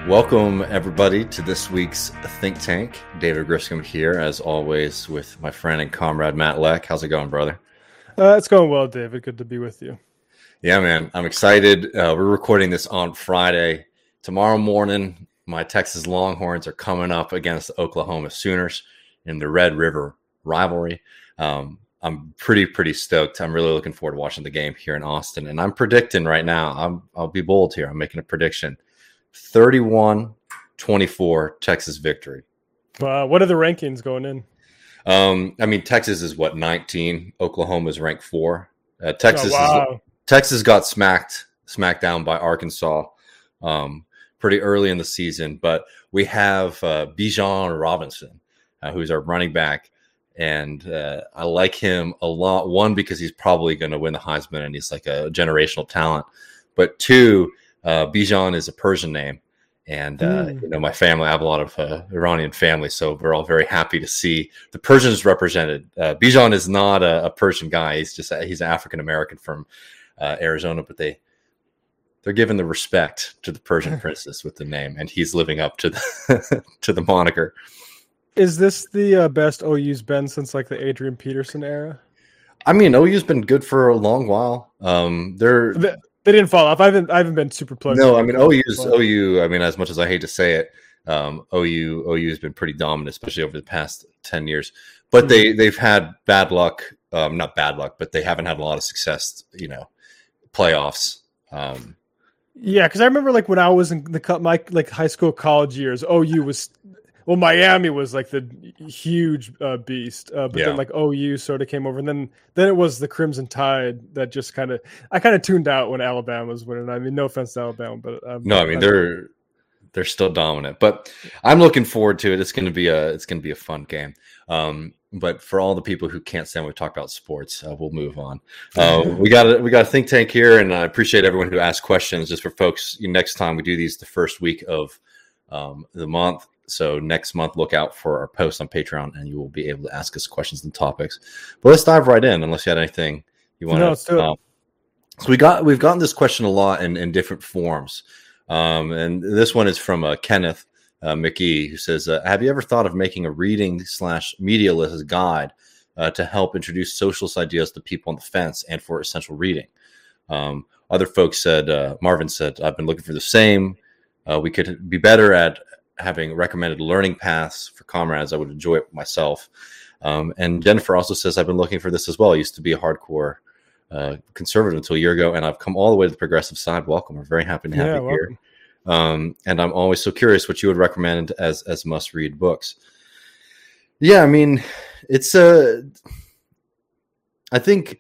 Welcome, everybody, to this week's Think Tank. David Griscom here, as always, with my friend and comrade Matt Leck. How's it going, brother? It's going well, David. Good to be with you. Yeah, man. I'm excited. We're recording this on Friday. Tomorrow morning, my Texas Longhorns are coming up against the Oklahoma Sooners in the Red River rivalry. I'm pretty stoked. I'm really looking forward to watching the game here in Austin. And I'm predicting right now, I'll be bold here. I'm making a prediction. 31-24 Texas victory. What are the rankings going in? Texas is 19. Oklahoma is ranked 4. Texas got smacked down by Arkansas pretty early in the season, but we have Bijan Robinson, who's our running back, and I like him a lot. One, because he's probably going to win the Heisman, and he's like a generational talent. But two, Bijan is a Persian name, and my family, I have a lot of Iranian family, so we're all very happy to see the Persians represented. Bijan is not a Persian guy; he's an African American from Arizona, but they're giving the respect to the Persian princess with the name, and he's living up to the to the moniker. Is this the best OU's been since like the Adrian Peterson era? I mean, OU's been good for a long while. They didn't fall off. I haven't been super plugged. No, I mean OU. I mean, as much as I hate to say it, OU has been pretty dominant, especially over the past 10 years. But they've had bad luck. Not bad luck, but they haven't had a lot of success. Playoffs. Yeah, because I remember like when I was in my high school, college years, OU was. Well, Miami was like the huge beast, but then like OU sort of came over, and then it was the Crimson Tide that just I kind of tuned out when Alabama was winning. I mean, no offense to Alabama, but they're still dominant. But I'm looking forward to it. It's going to be a fun game. But for all the people who can't stand when we talk about sports, we'll move on. We got a think tank here, and I appreciate everyone who asked questions. Just for folks, next time we do these the first week of the month. So next month, look out for our post on Patreon, and you will be able to ask us questions and topics. But let's dive right in, unless you had anything you want to. So we've gotten this question a lot in different forms, and this one is from Kenneth McGee, who says, "Have you ever thought of making a reading/media list guide to help introduce socialist ideas to people on the fence and for essential reading?" Other folks said, Marvin said, "I've been looking for the same. We could be better at having recommended learning paths for comrades. I would enjoy it myself." And Jennifer also says, "I've been looking for this as well. I used to be a hardcore conservative until a year ago, and I've come all the way to the progressive side. Welcome. We're very happy to have you here. And I'm always so curious what you would recommend as must-read books." Yeah, I mean, it's I think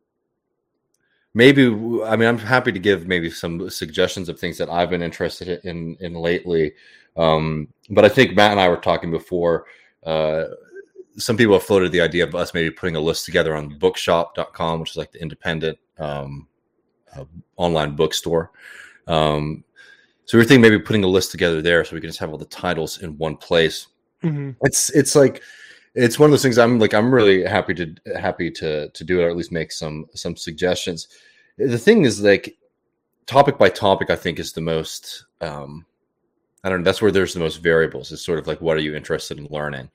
I'm happy to give maybe some suggestions of things that I've been interested in lately. But I think Matt and I were talking before. Some people have floated the idea of us maybe putting a list together on bookshop.com, which is like the independent online bookstore. So we're thinking maybe putting a list together there so we can just have all the titles in one place. Mm-hmm. It's one of those things I'm really happy to do it, or at least make some suggestions. The thing is, like, topic by topic, I think is the most I don't know. That's where there's the most variables. It's sort of like, what are you interested in learning?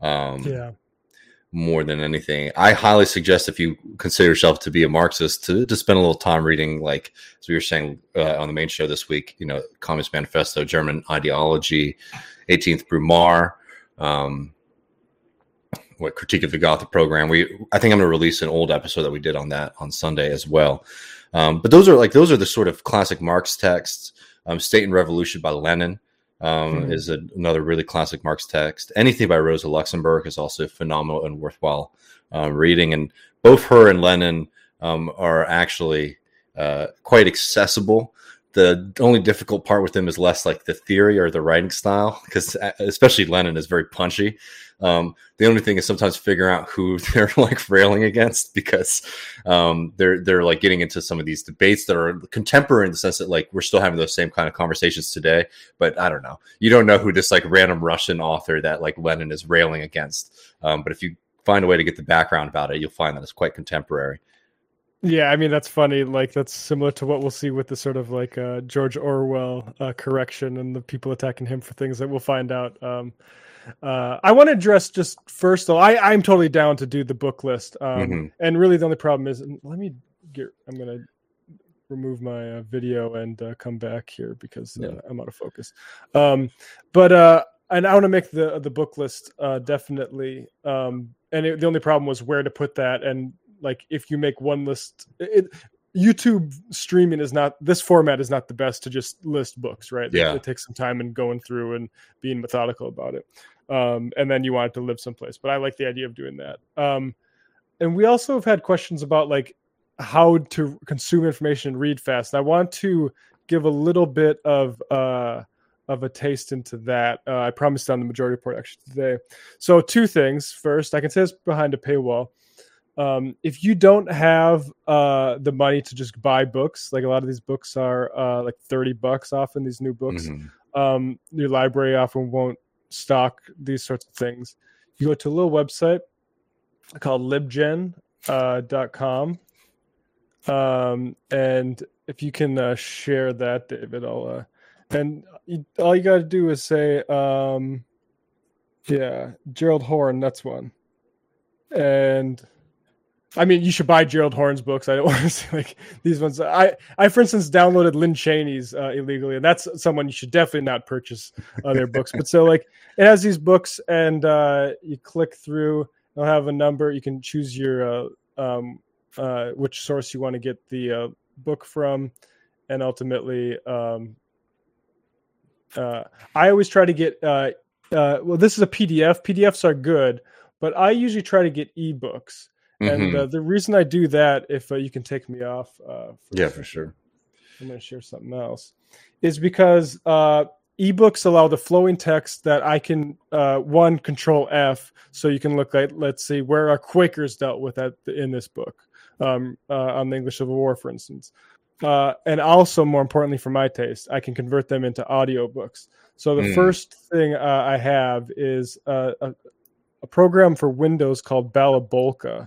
More than anything, I highly suggest, if you consider yourself to be a Marxist, to spend a little time reading, like, as we were saying on the main show this week, Communist Manifesto, German Ideology, 18th Brumaire, Critique of the Gotha Program. I think I'm going to release an old episode that we did on that on Sunday as well. But those are the sort of classic Marx texts. State and Revolution by Lenin is another really classic Marx text. Anything by Rosa Luxemburg is also phenomenal and worthwhile reading. And both her and Lenin are actually quite accessible. The only difficult part with them is less like the theory or the writing style, because especially Lenin is very punchy. The only thing is sometimes figuring out who they're like railing against, because they're like getting into some of these debates that are contemporary in the sense that, like, we're still having those same kind of conversations today. But I don't know. You don't know who this like random Russian author that like Lenin is railing against. But if you find a way to get the background about it, you'll find that it's quite contemporary. Yeah, I mean that's funny. Like that's similar to what we'll see with the sort of like George Orwell correction and the people attacking him for things that we'll find out. I want to address just first though. I'm totally down to do the book list. And really the only problem is, I'm gonna remove my video and come back here because I'm out of focus. And I want to make the book list definitely. The only problem was where to put that. And like, if you make one list, YouTube streaming this format is not the best to just list books, right? Yeah. It takes some time and going through and being methodical about it. And then you want it to live someplace, but I like the idea of doing that. And we also have had questions about like how to consume information and read fast. And I want to give a little bit of a taste into that. I promised on the majority report actually today. So 2 things. First, I can say this behind a paywall. If you don't have the money to just buy books, like a lot of these books are like $30 often, these new books, your library often won't stock these sorts of things. You go to a little website called libgen.com. And if you can share that, David, all you got to do is say, Gerald Horne, that's one. And I mean, you should buy Gerald Horne's books. I don't want to say like these ones. I for instance, downloaded Lynn Cheney's illegally, and that's someone you should definitely not purchase their books. But so like it has these books, and you click through. They'll have a number. You can choose your which source you want to get the book from, and ultimately, I always try to get. Well, this is a PDF. PDFs are good, but I usually try to get ebooks. And the reason I do that, if you can take me off, for sure. I'm going to share something else, is because ebooks allow the flowing text that I can Control F, so you can look at, let's see, where are Quakers dealt with in this book on the English Civil War, for instance. And also, more importantly, for my taste, I can convert them into audiobooks. So the first thing I have is a program for Windows called Balabolka.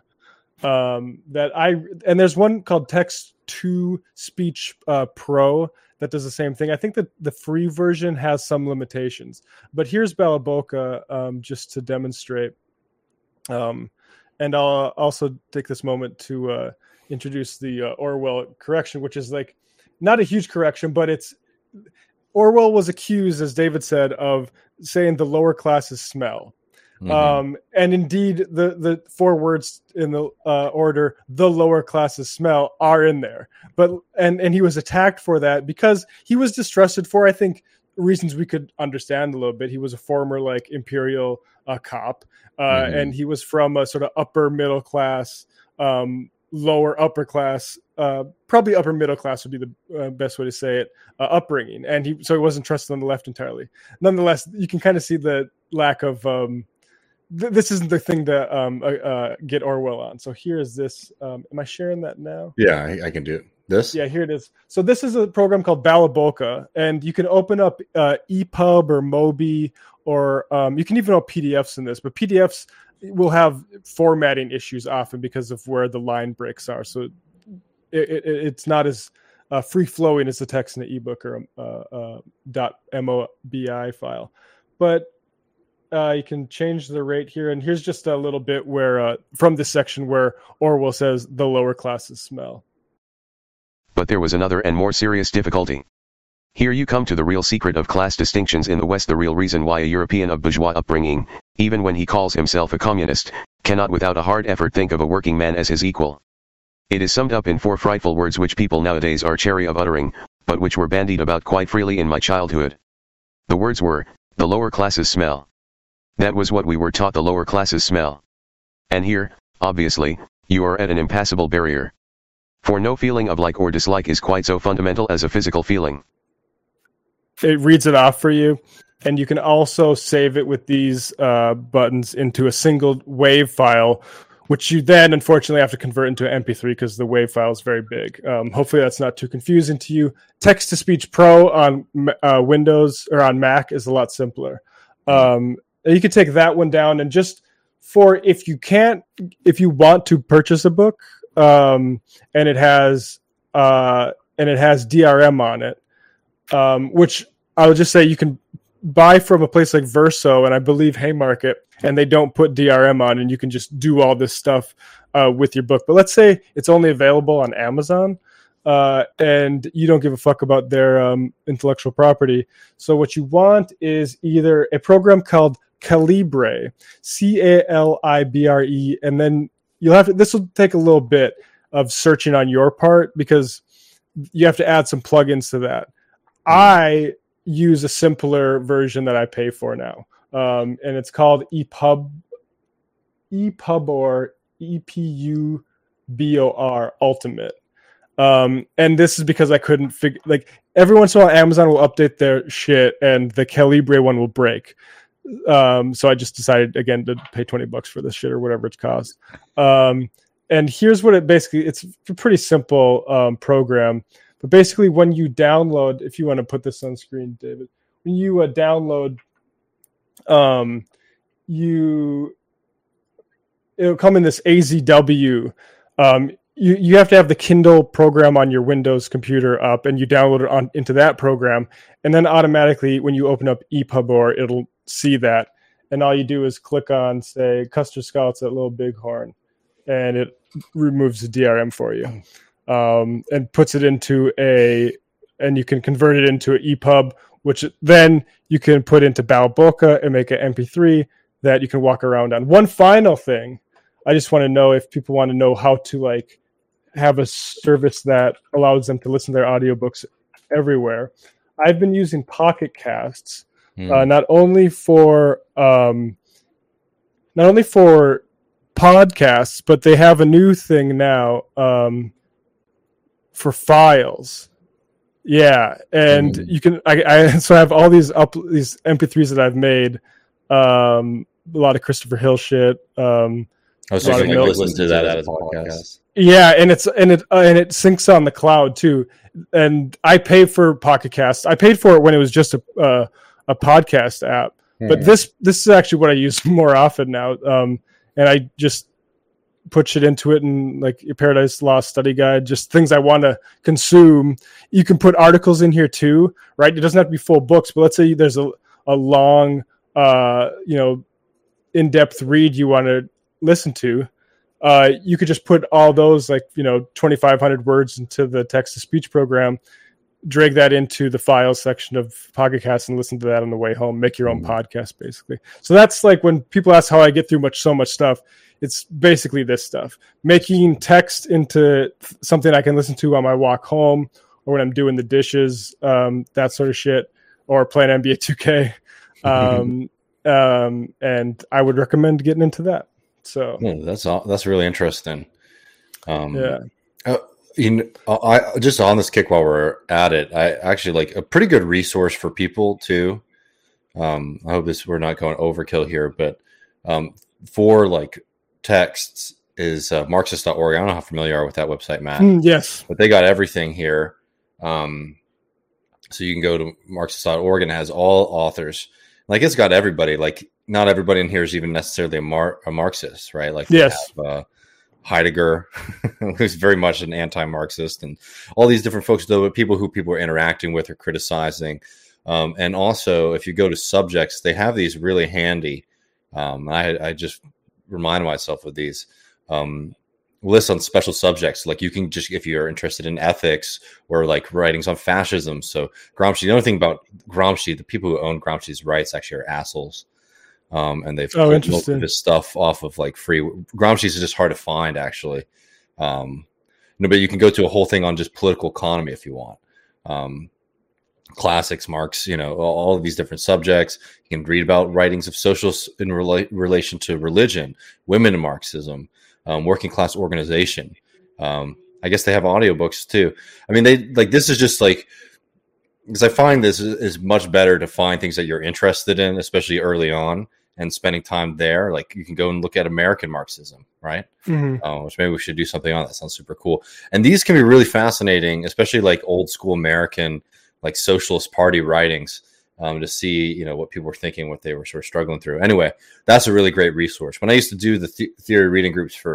And there's one called Text to Speech Pro that does the same thing. I think that the free version has some limitations, but here's Balabolka just to demonstrate. And I'll also take this moment to introduce the Orwell correction, which is like not a huge correction, but Orwell was accused, as David said, of saying the lower classes smell. And indeed, the 4 words in the order, the lower classes smell, are in there. But and he was attacked for that because he was distrusted for, I think, reasons we could understand a little bit. He was a former like imperial cop, and he was from a sort of upper middle class, lower upper class, probably upper middle class would be the best way to say it, upbringing. And he wasn't trusted on the left entirely. Nonetheless, you can kind of see the lack of. This isn't the thing to get Orwell on. So here is this. Am I sharing that now? Yeah, I can do it. This? Yeah, here it is. So this is a program called Balabolka, and you can open up EPUB or Mobi, or you can even open PDFs in this. But PDFs will have formatting issues often because of where the line breaks are. So it's not as free-flowing as the text in the ebook or .mobi file. But you can change the rate here, and here's just a little bit where from this section where Orwell says the lower classes smell. But there was another and more serious difficulty. Here you come to the real secret of class distinctions in the West, the real reason why a European of bourgeois upbringing, even when he calls himself a communist, cannot without a hard effort think of a working man as his equal. It is summed up in 4 frightful words which people nowadays are chary of uttering, but which were bandied about quite freely in my childhood. The words were, the lower classes smell. That was what we were taught, the lower classes smell. And here, obviously, you are at an impassable barrier. For no feeling of like or dislike is quite so fundamental as a physical feeling. It reads it off for you, and you can also save it with these buttons into a single WAV file, which you then unfortunately have to convert into an MP3 because the WAV file is very big. Hopefully that's not too confusing to you. Text-to-Speech Pro on Windows or on Mac is a lot simpler. You can take that one down, and just for if you want to purchase a book, and it has DRM on it, which I would just say you can buy from a place like Verso and I believe Haymarket, and they don't put DRM on, and you can just do all this stuff with your book. But let's say it's only available on Amazon, and you don't give a fuck about their intellectual property. So what you want is either a program called Calibre, Calibre, and then you'll have to, this will take a little bit of searching on your part because you have to add some plugins to that. I use a simpler version that I pay for now, and it's called EPUB or EPUBOR Ultimate. And this is because I couldn't figure, like, every once in a while Amazon will update their shit and the Calibre one will break. So I just decided again to pay $20 for this shit or whatever it's cost. And here's what it's a pretty simple program, but basically when you download, if you want to put this on screen, David, when you download, it'll come in this AZW. You have to have the Kindle program on your Windows computer up, and you download it into that program, and then automatically when you open up EPUB, it'll see that, and all you do is click on, say, Custer Scouts, that little bighorn, and it removes the DRM for you, and puts it into and you can convert it into an EPUB, which then you can put into Balboca and make an MP3 that you can walk around on. One final thing, I just want to know if people want to know how to like have a service that allows them to listen to their audiobooks everywhere. I've been using Pocket Casts, not only for podcasts, but they have a new thing now for files. Yeah, and you can. I have all these MP3s that I've made. A lot of Christopher Hill shit. I was thinking like listen to that as a podcast. Yeah, and it syncs on the cloud too. And I pay for Pocket Cast. I paid for it when it was just a podcast app. But this is actually what I use more often now. And I just put shit into it, and like your Paradise Lost study guide, just things I want to consume. You can put articles in here too, right? It doesn't have to be full books, but let's say there's a long, in-depth read you want to listen to. You could just put all those 2,500 words into the text-to-speech program, drag that into the files section of Pocket Cast, and listen to that on the way home. Make your own podcast, basically. So that's like when people ask how I get through so much stuff. It's basically this stuff: making text into something I can listen to on my walk home, or when I'm doing the dishes, that sort of shit, or playing NBA 2K. And I would recommend getting into that. So that's really interesting. Yeah. I just on this kick while we're at it, I actually like a pretty good resource for people too. I hope we're not going overkill here, but for like texts is Marxist.org. I don't know how familiar you are with that website, Matt. Yes, but they got everything here. So you can go to Marxist.org and it has all authors. Like it's got everybody. Like not everybody in here is even necessarily a Marxist, right? Like yes. Heidegger, who's very much an anti-Marxist, and all these different folks, though, people are interacting with or criticizing. And also, if you go to subjects, they have these really handy. I just remind myself of these lists on special subjects. Like you can just, if you're interested in ethics or like writings on fascism. So Gramsci, the only thing about Gramsci, the people who own Gramsci's rights actually are assholes. And they've put most of this stuff off of like free. Gramsci's is just hard to find, actually. But you can go to a whole thing on just political economy if you want. Classics, Marx, all of these different subjects. You can read about writings of socialists in relation to religion, women in Marxism, working class organization. I guess they have audiobooks too. I mean, this is just like, because I find this is much better to find things that you're interested in, especially early on, and spending time there. Like you can go and look at American Marxism, right? Which maybe we should do something on. That sounds super cool. And these can be really fascinating, especially like old school American, like Socialist Party writings, to see, what people were thinking, what they were sort of struggling through. Anyway, that's a really great resource. When I used to do the theory reading groups for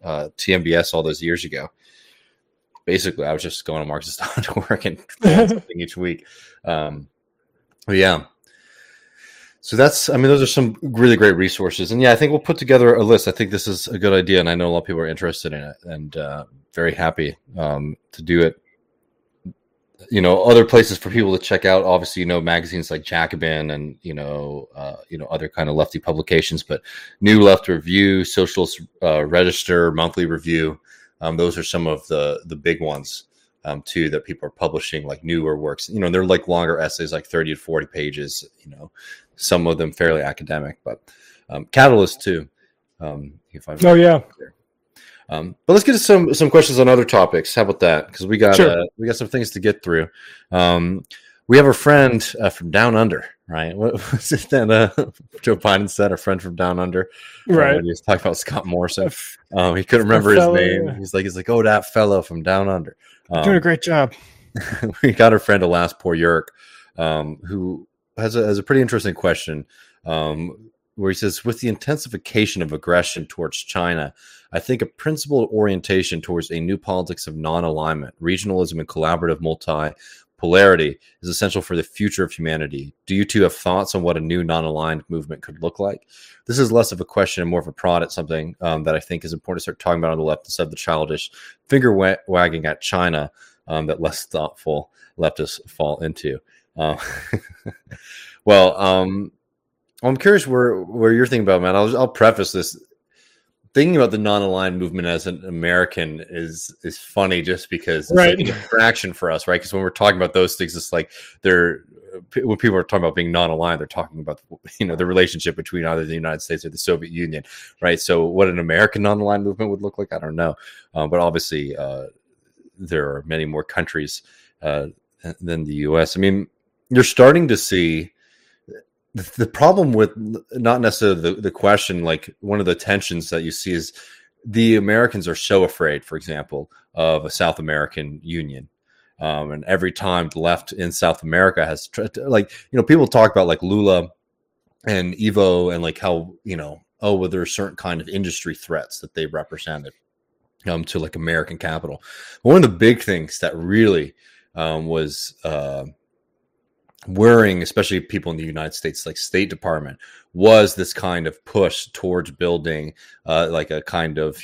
TMBS all those years ago. Basically, I was just going to Marxist.org and something each week. But yeah. So those are some really great resources. And yeah, I think we'll put together a list. I think this is a good idea. And I know a lot of people are interested in it and very happy to do it. Other places for people to check out, obviously, magazines like Jacobin and, other kind of lefty publications, but New Left Review, Socialist Register, Monthly Review. Those are some of the big ones, too, that people are publishing, like newer works. They're like longer essays, like 30 to 40 pages, some of them fairly academic, but Catalyst, too. Oh, yeah. But let's get to some questions on other topics. How about that? Because we got some things to get through. We have a friend from Down Under, right? What was it that Joe Biden said? A friend from Down Under, right? When he was talking about Scott Morrison, he couldn't remember his name. Yeah. He's like, oh, that fellow from Down Under, doing a great job. We got our friend Alas Poor Yerk, who has a pretty interesting question. Where he says, with the intensification of aggression towards China, I think a principled orientation towards a new politics of non-alignment, regionalism, and collaborative multipolarity is essential for the future of humanity. Do you two have thoughts on what a new non-aligned movement could look like? This is less of a question and more of a prod at something that I think is important to start talking about on the left instead of the childish finger wagging at China that less thoughtful leftists fall into. I'm curious where you're thinking about, man. I'll preface this. Thinking about the non-aligned movement as an American is funny just because it's like an infraction for us, right? Because when we're talking about those things, it's like when people are talking about being non-aligned, they're talking about the relationship between either the United States or the Soviet Union, right? So what an American non-aligned movement would look like, I don't know. But obviously, there are many more countries than the U.S. I mean, you're starting to see. The problem with not necessarily the question, like one of the tensions that you see is the Americans are so afraid, for example, of a South American union. And every time the left in South America has tried to, people talk about like Lula and Evo and like how, there are certain kind of industry threats that they represented to like American capital. One of the big things that really was worrying, especially people in the United States, like State Department, was this kind of push towards building like a kind of,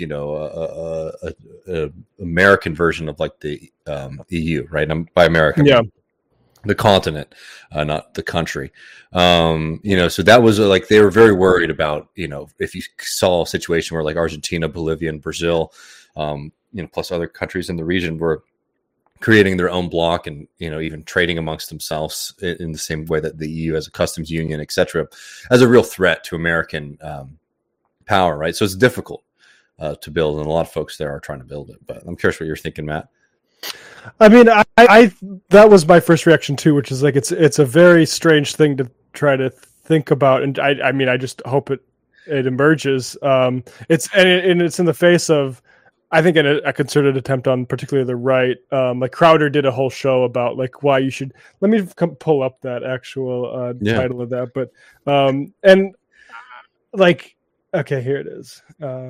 a American version of like the EU, right? By America, the continent, not the country. So that was like, they were very worried about, if you saw a situation where like Argentina, Bolivia, and Brazil, plus other countries in the region were creating their own bloc and, even trading amongst themselves in the same way that the EU has a customs union, et cetera, as a real threat to American power, right? So it's difficult to build, and a lot of folks there are trying to build it. But I'm curious what you're thinking, Matt. I mean, I that was my first reaction too, which is like it's a very strange thing to try to think about, and I just hope it emerges. It's in the face of, I think, a concerted attempt on particularly the right. Like Crowder did a whole show about like why you should. Let me pull up that actual title of that. But and like, okay, here it is.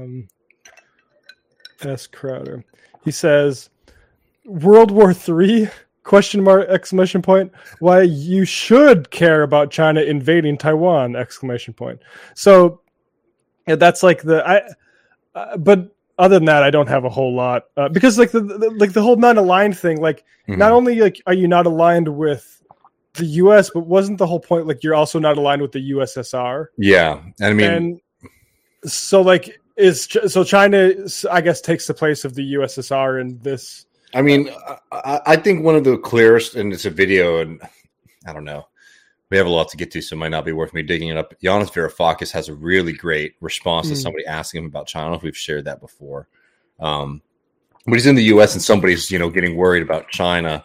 S. Crowder. He says, World War III ? Exclamation point. Why you should care about China invading Taiwan ? Exclamation point. So yeah, that's like but. Other than that, I don't have a whole lot because like the whole non-aligned thing, like not only like are you not aligned with the U.S., but wasn't the whole point like you're also not aligned with the USSR? Yeah, I mean, and so like China, I guess, takes the place of the USSR in this. I mean, I think one of the clearest, and it's a video, and I don't know. We have a lot to get to, so it might not be worth me digging it up. Yanis Varoufakis has a really great response to somebody asking him about China. We've shared that before. But he's in the U.S. and somebody's, getting worried about China,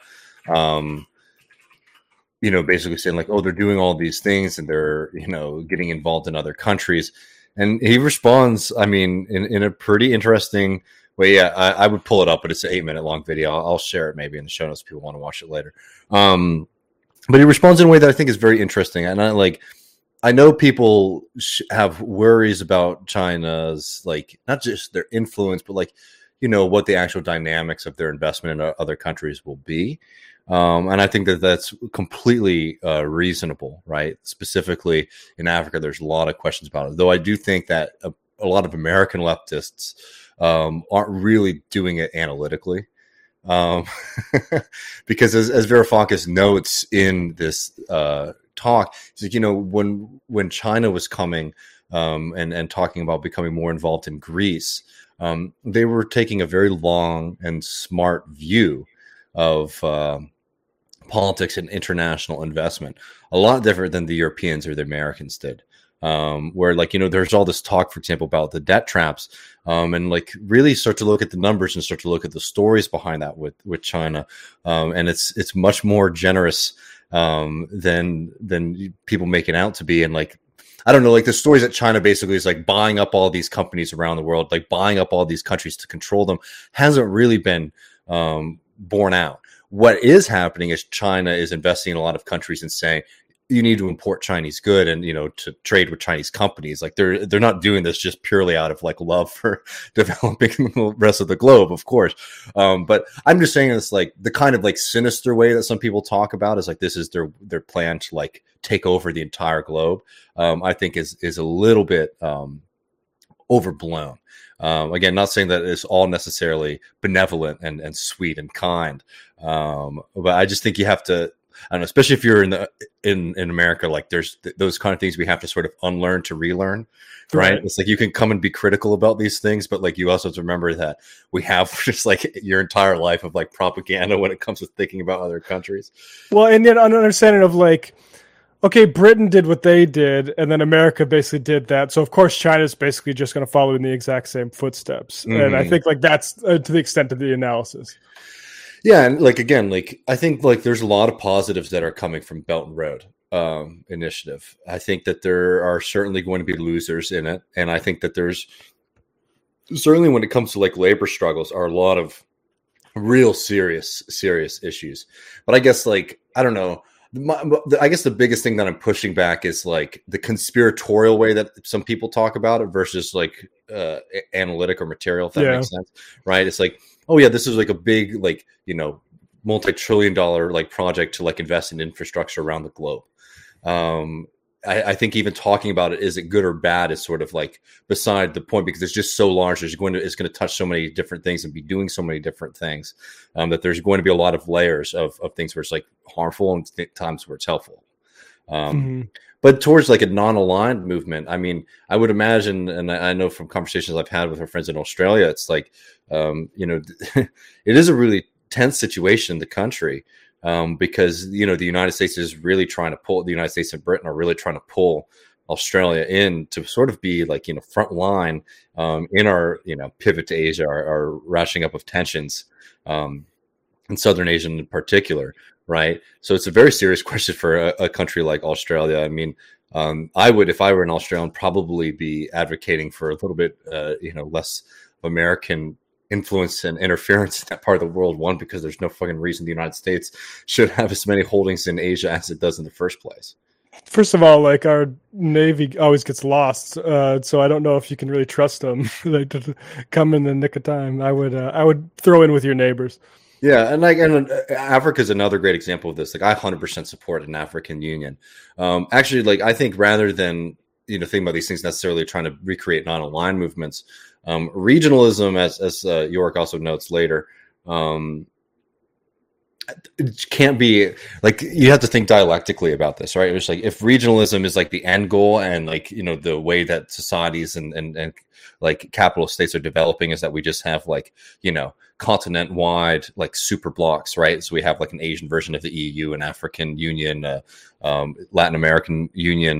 basically saying like, oh, they're doing all these things and they're, getting involved in other countries. And he responds, I mean, in a pretty interesting way. Yeah, I would pull it up, but it's an 8-minute long video. I'll share it maybe in the show notes if people want to watch it later. But he responds in a way that I think is very interesting. And I know people have worries about China's, like, not just their influence, but like, what the actual dynamics of their investment in other countries will be. And I think that that's completely reasonable, right? Specifically in Africa, there's a lot of questions about it. Though I do think that a lot of American leftists aren't really doing it analytically. Because as Varoufakis notes in this talk, he's like, when China was coming and talking about becoming more involved in Greece, they were taking a very long and smart view of politics and international investment, a lot different than the Europeans or the Americans did. Where there's all this talk, for example, about the debt traps, and like really start to look at the numbers and start to look at the stories behind that with China, and it's much more generous than people make it out to be. And like, I don't know, like the stories that China basically is like buying up all these companies around the world, like buying up all these countries to control them, hasn't really been borne out. What is happening is China is investing in a lot of countries and saying, you need to import Chinese good and, to trade with Chinese companies. Like they're not doing this just purely out of like love for developing the rest of the globe, of course. But I'm just saying it's like the kind of like sinister way that some people talk about is like, this is their plan to like take over the entire globe. I think is a little bit overblown. Again, not saying that it's all necessarily benevolent and sweet and kind. But I just think you have to, I don't know, especially if you're in America, like there's those kind of things we have to sort of unlearn to relearn, right? It's like you can come and be critical about these things, but like you also have to remember that we have just like your entire life of like propaganda when it comes to thinking about other countries. Well, and then an understanding of like, okay, Britain did what they did, and then America basically did that. So of course China's basically just going to follow in the exact same footsteps. Mm-hmm. And I think like that's to the extent of the analysis. Yeah, and like again, like I think like there's a lot of positives that are coming from Belt and Road initiative. I think that there are certainly going to be losers in it, and I think that there's certainly when it comes to like labor struggles are a lot of real serious issues. But I guess like I don't know. I guess the biggest thing that I'm pushing back is like the conspiratorial way that some people talk about it versus like analytic or material, if that makes sense, right? It's like, oh yeah, this is like a big, like, multi-trillion-dollar like project to like invest in infrastructure around the globe. I think even talking about it, is it good or bad, is sort of like beside the point because it's just so large. It's going to touch so many different things and be doing so many different things that there's going to be a lot of layers of things where it's like harmful and times where it's helpful. But towards like a non-aligned movement, I mean, I would imagine, and I know from conversations I've had with our friends in Australia, it's like, it is a really tense situation in the country. Because the United States is really trying to pull, the United States and Britain are really trying to pull Australia in to sort of be like front line in our pivot to Asia, our ratcheting up of tensions in Southern Asia in particular, right? So it's a very serious question for a country like Australia. I mean, I would, if I were an Australian, probably be advocating for a little bit less American influence and interference in that part of the world. One, because there's no fucking reason the United States should have as many holdings in Asia as it does in the first place. First of all, like our Navy always gets lost, so I don't know if you can really trust them like to come in the nick of time. I would throw in with your neighbors. Yeah, and Africa is another great example of this. Like I 100% support an African Union. Actually, like I think rather than thinking about these things necessarily trying to recreate non-aligned movements. Regionalism, as York also notes later, it can't be like you have to think dialectically about this, right? It's like if regionalism is like the end goal and like the way that societies and like capitalist states are developing is that we just have like continent wide like super blocks, right? So we have like an Asian version of the EU, an African Union, Latin American Union.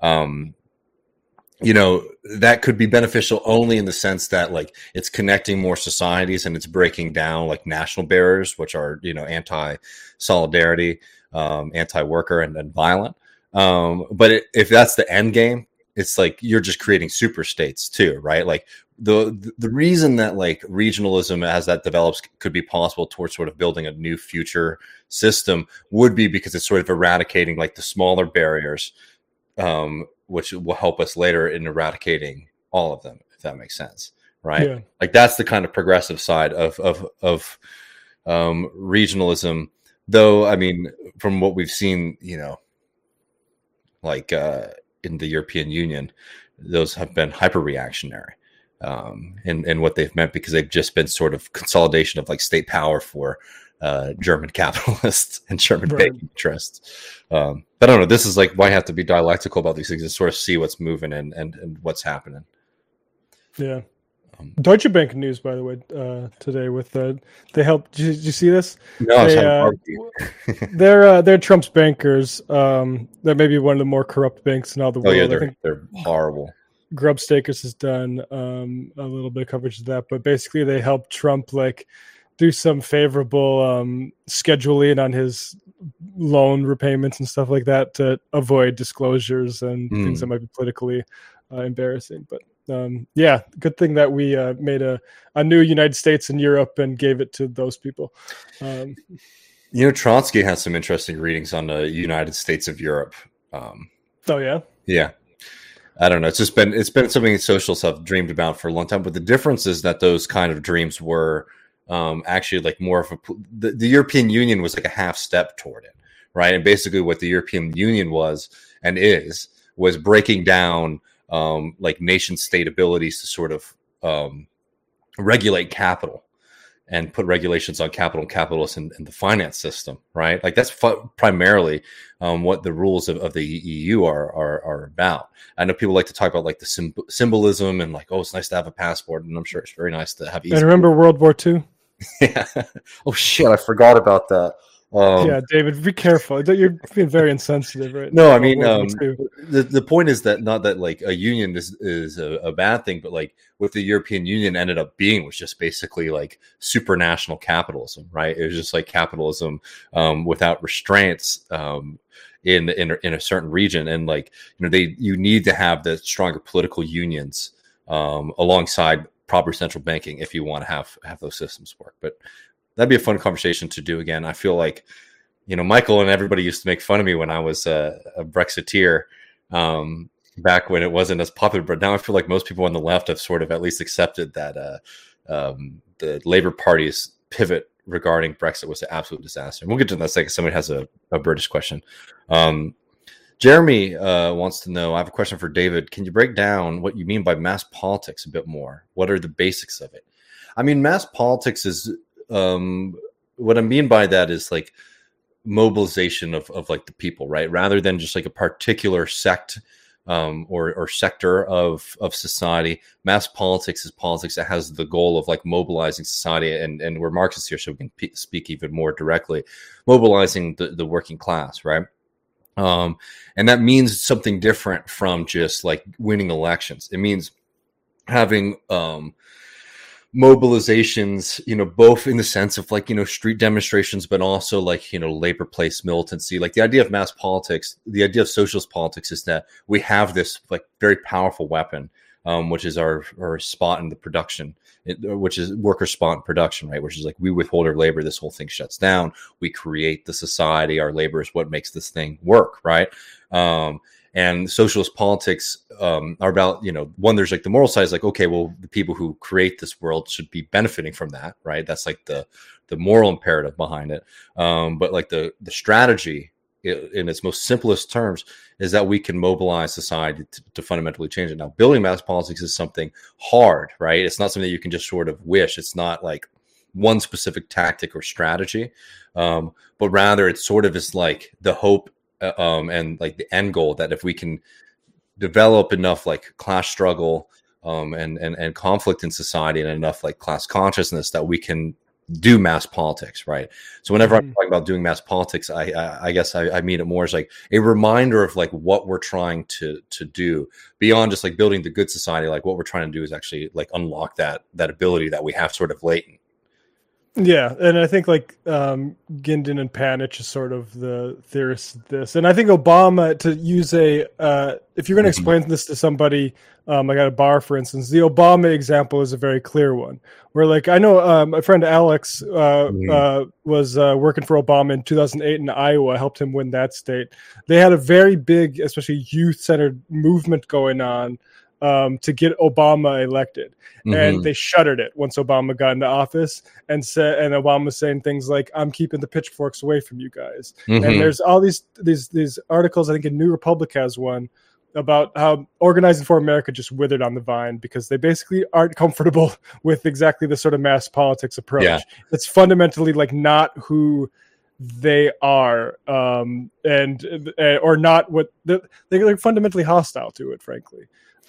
That could be beneficial only in the sense that like it's connecting more societies and it's breaking down like national barriers, which are, anti-solidarity, anti-worker and violent. But if that's the end game, it's like you're just creating super states too, right? Like the reason that like regionalism as that develops could be possible towards sort of building a new future system would be because it's sort of eradicating like the smaller barriers which will help us later in eradicating all of them, if that makes sense, right? Yeah. Like that's the kind of progressive side of regionalism. Though, I mean, from what we've seen, like in the European Union, those have been hyper reactionary in what they've meant, because they've just been sort of consolidation of like state power for German capitalists and German banking interests. But I don't know. This is like why I have to be dialectical about these things and sort of see what's moving and what's happening. Yeah. Deutsche Bank news, by the way, today with they helped. Did you see this? No, they're Trump's bankers. They're maybe one of the more corrupt banks in all the world. Oh yeah, they're horrible. Grubstakers has done a little bit of coverage of that, but basically they helped Trump like do some favorable scheduling on his loan repayments and stuff like that to avoid disclosures and things that might be politically embarrassing. But yeah, good thing that we made a new United States and Europe and gave it to those people. Trotsky has some interesting readings on the United States of Europe. Oh yeah, yeah. I don't know. It's been something socialists have dreamed about for a long time. But the difference is that those kind of dreams were actually like more of the European Union was like a half step toward it, right? And basically, what the European Union was breaking down like nation state abilities to sort of regulate capital and put regulations on capital and capitalists and the finance system, right? Like that's primarily what the rules of the EU are about. I know people like to talk about like the symbolism and like, oh, it's nice to have a passport, and I'm sure it's very nice to have. And remember World War II? Yeah. Oh shit, I forgot about that. Yeah, David, be careful. You're being very insensitive, right? No, I mean, the point is that not that like a union is a bad thing, but like what the European Union ended up being was just basically like supranational capitalism, right? It was just like capitalism without restraints in a certain region, and like you need to have the stronger political unions alongside proper central banking if you want to have those systems work. But that'd be a fun conversation to do again. I feel like, Michael and everybody used to make fun of me when I was a Brexiteer back when it wasn't as popular. But now I feel like most people on the left have sort of at least accepted that the Labour Party's pivot regarding Brexit was an absolute disaster. And we'll get to that in a second. Somebody has a British question. Jeremy wants to know, I have a question for David. Can you break down what you mean by mass politics a bit more? What are the basics of it? I mean, mass politics is... what I mean by that is like mobilization of like the people, right? Rather than just like a particular sect or sector of society. Mass politics is politics that has the goal of like mobilizing society, and we're Marxists here, so we can speak even more directly, mobilizing the working class, right? And that means something different from just like winning elections. It means having mobilizations, both in the sense of like, street demonstrations, but also like, labor place militancy. Like the idea of mass politics, the idea of socialist politics is that we have this like very powerful weapon, which is our spot in the production, which is worker spot in production, right? Which is like we withhold our labor, this whole thing shuts down. We create the society. Our labor is what makes this thing work, right? And socialist politics are about, one, there's like the moral side is like, okay, well, the people who create this world should be benefiting from that, right? That's like the moral imperative behind it. But like the strategy in its most simplest terms is that we can mobilize society to fundamentally change it. Now, building mass politics is something hard, right? It's not something that you can just sort of wish. It's not like one specific tactic or strategy, but rather it's sort of is like the hope and like the end goal that if we can develop enough like class struggle and conflict in society and enough like class consciousness that we can do mass politics, right? So whenever I'm talking about doing mass politics, I guess I mean it more as like a reminder of like what we're trying to do beyond just like building the good society. Like what we're trying to do is actually like unlock that ability that we have sort of latent. Yeah, and I think like Gindin and Panich is sort of the theorists of this, and I think Obama, to use a if you're going to explain this to somebody, like at a bar, for instance, the Obama example is a very clear one. Where like I know my friend Alex was working for Obama in 2008 in Iowa. I helped him win that state. They had a very big, especially youth-centered movement going on to get Obama elected. And they shuttered it once Obama got into office, and Obama was saying things like, "I'm keeping the pitchforks away from you guys." And there's all these articles. I think in New Republic has one about how Organizing for America just withered on the vine because they basically aren't comfortable with exactly the sort of mass politics approach. Yeah. It's fundamentally like not who they are, or not what they're fundamentally hostile to it, frankly.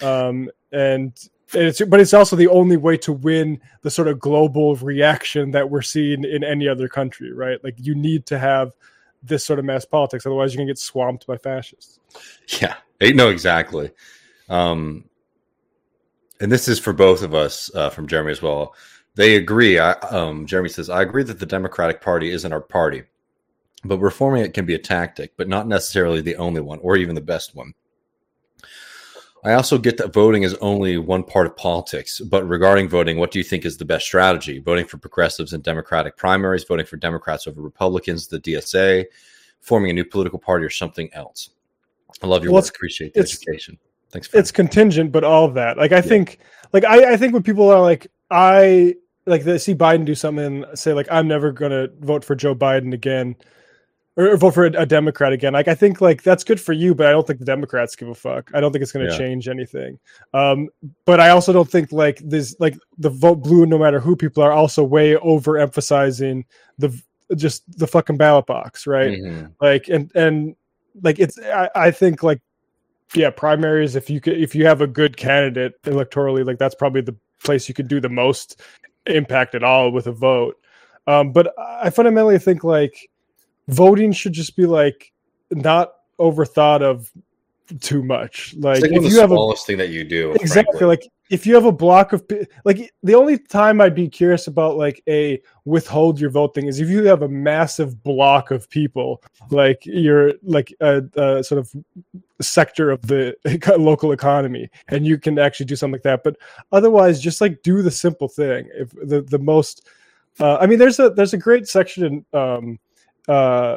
But it's also the only way to win the sort of global reaction that we're seeing in any other country, right? Like you need to have this sort of mass politics, otherwise you're gonna get swamped by fascists. Yeah, no, exactly. And this is for both of us, from Jeremy as well. They agree. Jeremy says, "I agree that the Democratic Party isn't our party, but reforming it can be a tactic, but not necessarily the only one or even the best one. I also get that voting is only one part of politics, but regarding voting, what do you think is the best strategy? Voting for progressives in Democratic primaries, voting for Democrats over Republicans, the DSA, forming a new political party, or something else?" I love your work. Appreciate the education. Thanks. It's contingent, but all of that. Like I think, like I think when people are like, they see Biden do something and say like, "I'm never going to vote for Joe Biden again." Or vote for a Democrat again. Like I think like that's good for you, but I don't think the Democrats give a fuck. I don't think it's going to change anything. But I also don't think like this, like the vote blue, no matter who people are, also way overemphasizing the fucking ballot box, right? Like and like it's I think like primaries. If you have a good candidate electorally, like that's probably the place you could do the most impact at all with a vote. But I fundamentally think like voting should just be like not overthought of too much. Like if you have the smallest thing that you do, exactly. Frankly. Like if you have a block of like the only time I'd be curious about like a withhold your vote thing is if you have a massive block of people, like you're like a sort of sector of the local economy, and you can actually do something like that. But otherwise, just like do the simple thing. If the most, I mean, there's a great section in. What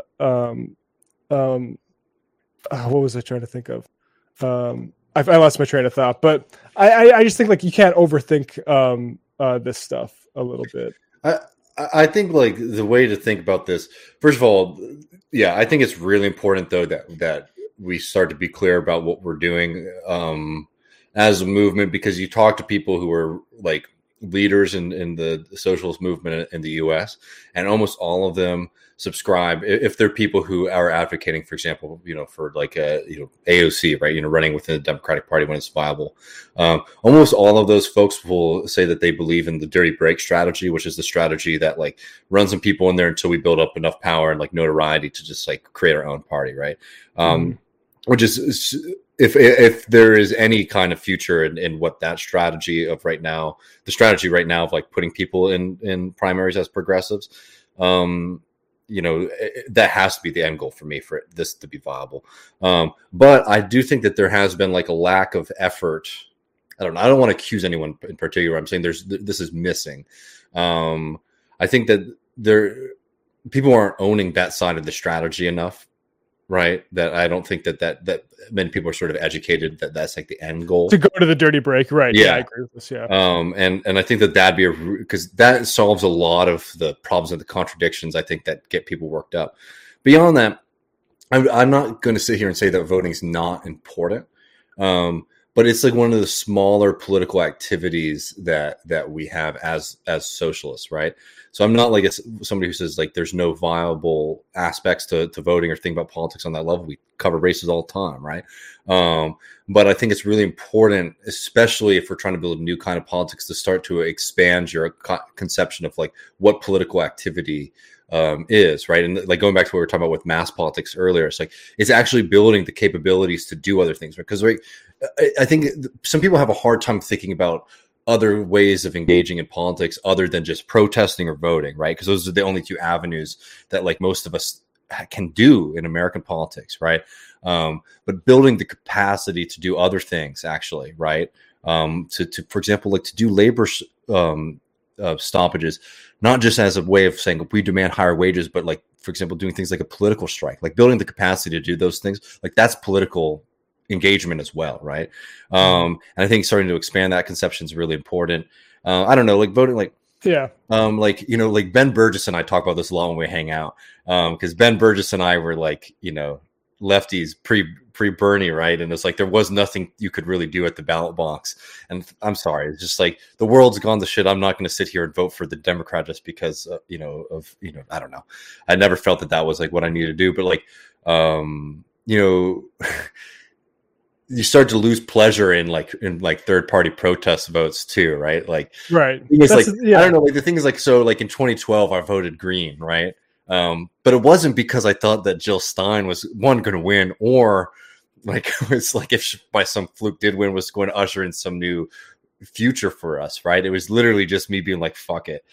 was I trying to think of? I lost my train of thought, but I just think like you can't overthink this stuff a little bit. I think like the way to think about this, first of all, I think it's really important though that we start to be clear about what we're doing as a movement, because you talk to people who are like leaders in the socialist movement in the US, and almost all of them subscribe, if they're people who are advocating, for example, for like AOC, right, running within the Democratic Party when it's viable. Almost all of those folks will say that they believe in the dirty break strategy, which is the strategy that like runs some people in there until we build up enough power and like notoriety to just like create our own party, right? Which is if there is any kind of future in what that strategy of right now, the strategy right now of like putting people in primaries as progressives, that has to be the end goal for me for this to be viable. But I do think that there has been like a lack of effort. I don't want to accuse anyone in particular. I'm saying this is missing. I think that people aren't owning that side of the strategy enough. Right. That I don't think that many people are sort of educated that that's like the end goal to go to the dirty break. Right. Yeah. I agree with this. Yeah. And I think that'd be because that solves a lot of the problems and the contradictions, I think, that get people worked up. Beyond that, I'm not going to sit here and say that voting is not important. But it's like one of the smaller political activities that we have as socialists, right? So I'm not like it's somebody who says like there's no viable aspects to voting or think about politics on that level. We cover races all the time, right? But I think it's really important, especially if we're trying to build a new kind of politics, to start to expand your conception of like what political activity is, right? And like going back to what we were talking about with mass politics earlier, it's like it's actually building the capabilities to do other things, because I think some people have a hard time thinking about other ways of engaging in politics other than just protesting or voting, right? Because those are the only two avenues that like most of us can do in American politics, right? But building the capacity to do other things, actually, right? To for example, like to do labor stoppages, not just as a way of saying we demand higher wages, but like, for example, doing things like a political strike, like building the capacity to do those things, like that's political engagement as well, right? And I think starting to expand that conception is really important. I don't know, like voting, like like, you know, like Ben Burgess and I talk about this a lot when we hang out, because Ben Burgess and I were like, you know, lefties pre Bernie, right? And it's like there was nothing you could really do at the ballot box. And I'm sorry, it's just like the world's gone to shit. I'm not going to sit here and vote for the Democrat just because you know, of, you know, I don't know. I never felt that was like what I needed to do, but like you know. You start to lose pleasure in third party protest votes too, right? Like, right. It's like, I don't know. Like the thing is like, so like in 2012, I voted Green, right? But it wasn't because I thought that Jill Stein was going to win, or like it's like if she, by some fluke did win, was going to usher in some new future for us, right? It was literally just me being like, fuck it,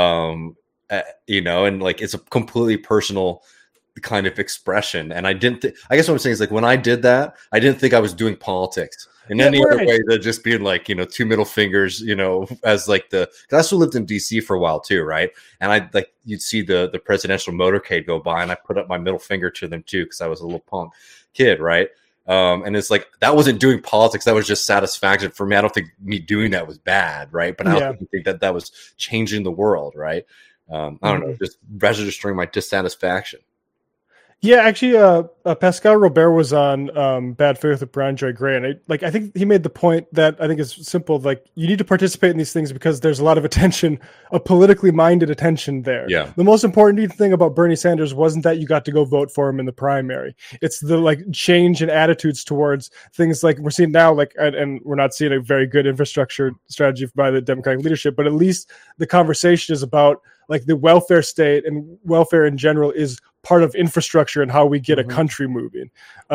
you know, and like it's a completely personal kind of expression. And I guess what I'm saying is like when I did that, I didn't think I was doing politics in any other way than just being like, you know, two middle fingers, you know, as like because I also lived in DC for a while too, right? And I like you'd see the presidential motorcade go by and I put up my middle finger to them too because I was a little punk kid, right? And it's like that wasn't doing politics, that was just satisfaction for me. I don't think me doing that was bad, right? But I don't think that was changing the world, right? I don't know, just registering my dissatisfaction. Yeah, actually, Pascal Robert was on Bad Faith with Brian Joy Gray, and I think he made the point that I think is simple. Like, you need to participate in these things because there's a lot of attention, a politically minded attention there. Yeah. The most important thing about Bernie Sanders wasn't that you got to go vote for him in the primary. It's the like change in attitudes towards things like we're seeing now, like, and we're not seeing a very good infrastructure strategy by the Democratic leadership, but at least the conversation is about like the welfare state and welfare in general is part of infrastructure and how we get a country moving.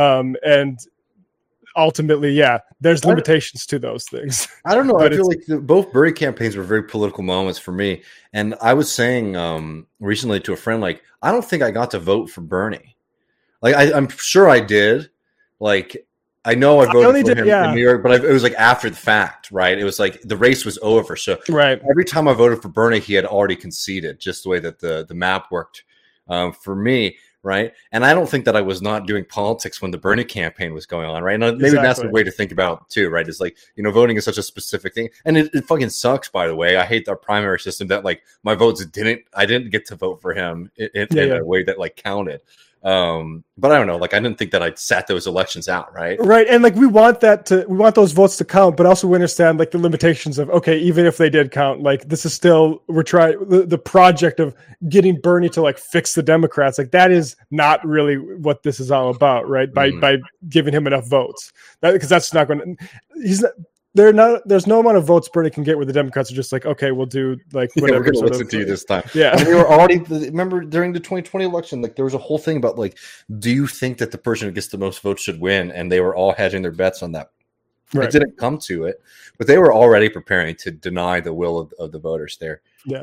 And ultimately, there's limitations to those things. I don't know. I feel like both Bernie campaigns were very political moments for me. And I was saying recently to a friend, like, I don't think I got to vote for Bernie. Like, I'm sure I did. Like, I know I voted for him in New York, but it was like after the fact, right? It was like the race was over. So every time I voted for Bernie, he had already conceded, just the way that the map worked for me, right? And I don't think that I was not doing politics when the Bernie campaign was going on, right? And maybe that's the way to think about it too, right? It's like, you know, voting is such a specific thing. And it fucking sucks, by the way. I hate our primary system that like my votes I didn't get to vote for him in a way that like counted. But I don't know, like I didn't think that I'd sat those elections out, right? And like we want those votes to count, but also we understand like the limitations of, okay, even if they did count, like this is still, we're trying the project of getting Bernie to like fix the Democrats, like that is not really what this is all about, right? By giving him enough votes, because that's not going to, there's no amount of votes Bernie can get where the Democrats are just like, okay, we'll do like whatever. We're going to listen to you this time. Yeah. And we were already, remember during the 2020 election, like there was a whole thing about like, do you think that the person who gets the most votes should win? And they were all hedging their bets on that. Right. It didn't come to it, but they were already preparing to deny the will of the voters there. Yeah.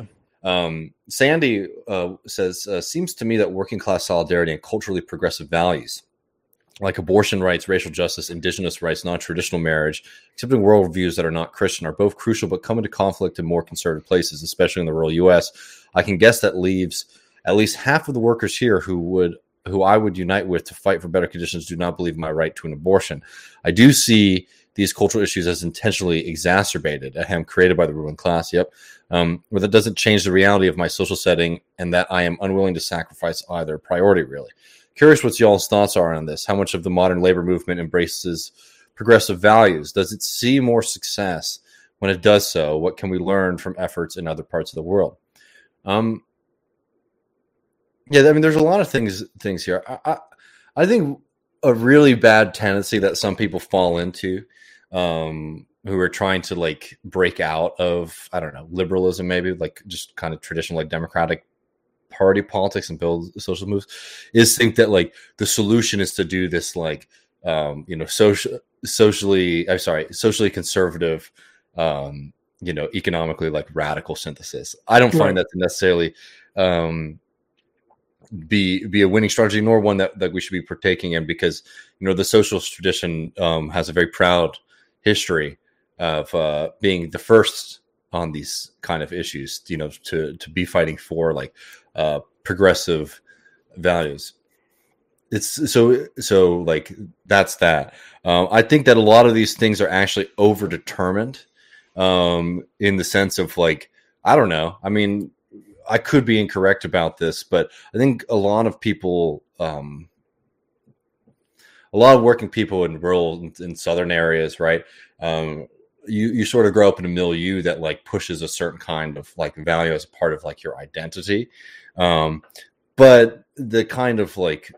Sandy says, seems to me that working class solidarity and culturally progressive values like abortion rights, racial justice, indigenous rights, non-traditional marriage, accepting worldviews that are not Christian are both crucial, but come into conflict in more conservative places, especially in the rural U.S. I can guess that leaves at least half of the workers here who I would unite with to fight for better conditions do not believe in my right to an abortion. I do see these cultural issues as intentionally exacerbated, created by the ruling class. But that doesn't change the reality of my social setting and that I am unwilling to sacrifice either priority, really. Curious what y'all's thoughts are on this. How much of the modern labor movement embraces progressive values? Does it see more success when it does so? What can we learn from efforts in other parts of the world? I mean, there's a lot of things here. I think a really bad tendency that some people fall into who are trying to like break out of, I don't know, liberalism, maybe like just kind of traditional like democratic party politics and build social moves, is think that like the solution is to do this like socially conservative economically like radical synthesis. I don't find that to necessarily be a winning strategy, nor one that we should be partaking in, because the socialist tradition has a very proud history of being the first on these kind of issues, to be fighting for like progressive values. It's so like that's that. I think that a lot of these things are actually over determined, in the sense of like, I don't know. I mean, I could be incorrect about this, but I think a lot of people, a lot of working people in rural and southern areas, right? You sort of grow up in a milieu that like pushes a certain kind of like value as a part of like your identity. But the kind of like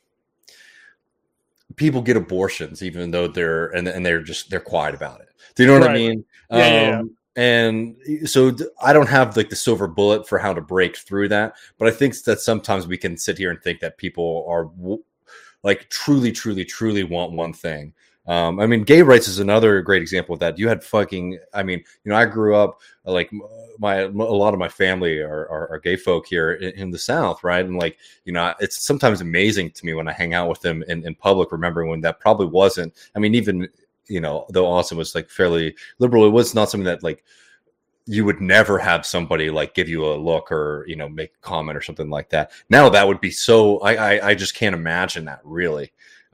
people get abortions even though they're quiet about it. Do you know what I mean? Yeah. And so I don't have like the silver bullet for how to break through that, but I think that sometimes we can sit here and think that people are like truly, truly, truly want one thing. I mean, gay rights is another great example of that. You had I grew up like a lot of my family are gay folk here in the South, right? And like, it's sometimes amazing to me when I hang out with them in public, remembering when that probably wasn't. I mean, even though Austin was like fairly liberal, it was not something that like you would never have somebody like give you a look or make a comment or something like that. Now that would be so. I just can't imagine that, really.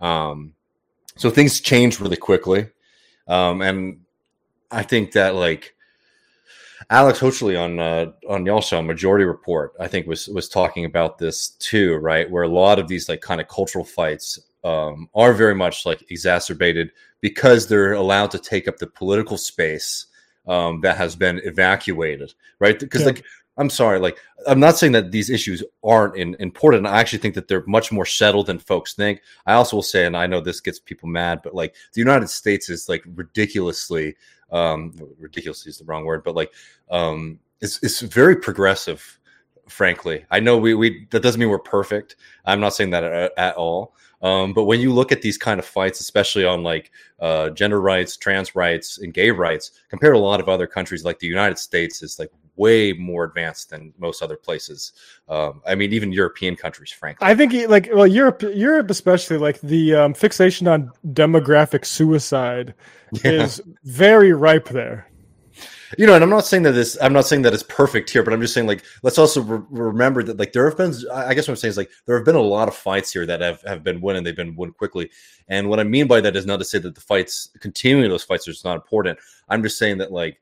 So things change really quickly. And I think that like Alex Hochuli on y'all show Majority Report, I think was talking about this too, right? Where a lot of these like kind of cultural fights are very much like exacerbated because they're allowed to take up the political space that has been evacuated, right? Because like, I'm sorry, like, I'm not saying that these issues aren't important. I actually think that they're much more settled than folks think. I also will say, and I know this gets people mad, but like the United States is like ridiculously is the wrong word, but like it's very progressive, frankly. I know we that doesn't mean we're perfect. I'm not saying that at all. But when you look at these kind of fights, especially on like gender rights, trans rights, and gay rights, compared to a lot of other countries, like the United States is like way more advanced than most other places. I mean, even European countries, frankly. I think Europe especially, like the fixation on demographic suicide is very ripe there. And I'm not saying that it's perfect here, but I'm just saying like, let's also remember that like there have been, I guess what I'm saying is like, there have been a lot of fights here that have been won, and they've been won quickly. And what I mean by that is not to say that the fights, continuing those fights, is not important. I'm just saying that like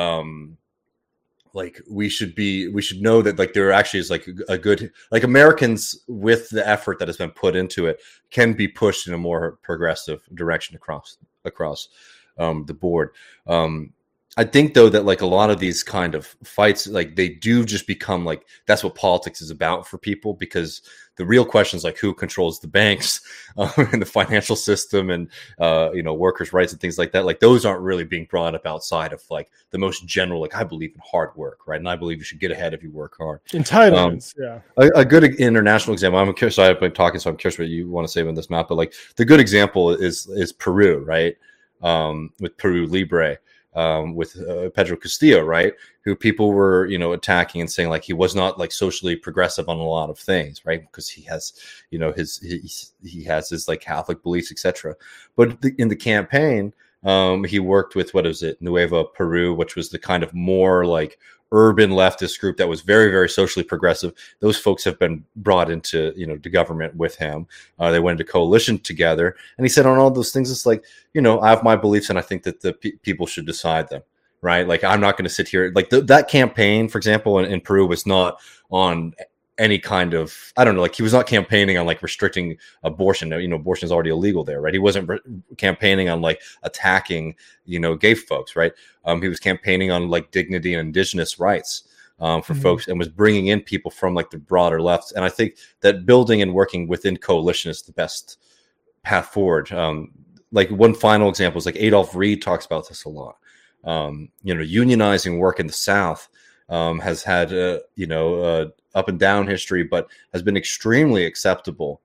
we should know that like there actually is like a good, like Americans with the effort that has been put into it can be pushed in a more progressive direction across the board. I think though that like a lot of these kind of fights, like they do just become like, that's what politics is about for people, because the real questions like who controls the banks and the financial system and workers' rights and things like that, like those aren't really being brought up outside of like the most general, like I believe in hard work, right? And I believe you should get ahead if you work hard. Entitlements, yeah. A good international example. I'm curious. I've been talking, so I'm curious what you want to say on this map. But like the good example is Peru, right? With Peru Libre. With Pedro Castillo, right? Who people were, attacking and saying like he was not like socially progressive on a lot of things, right? Because he has, he has his like Catholic beliefs, etc. But in the campaign, he worked with Nuevo Peru, which was the kind of more like urban leftist group that was very, very socially progressive. Those folks have been brought into, the government with him. They went into coalition together, and he said on all those things, it's like, I have my beliefs, and I think that the people should decide them, right? Like, I'm not going to sit here. Like that campaign, for example, in Peru was not on any kind of, I don't know, like he was not campaigning on like restricting abortion. Abortion is already illegal there, right? He wasn't campaigning on like attacking, gay folks, right? He was campaigning on like dignity and indigenous rights for folks, and was bringing in people from like the broader left. And I think that building and working within coalition is the best path forward. Like one final example is like Adolph Reed talks about this a lot. Unionizing work in the South has had up and down history, but has been extremely successful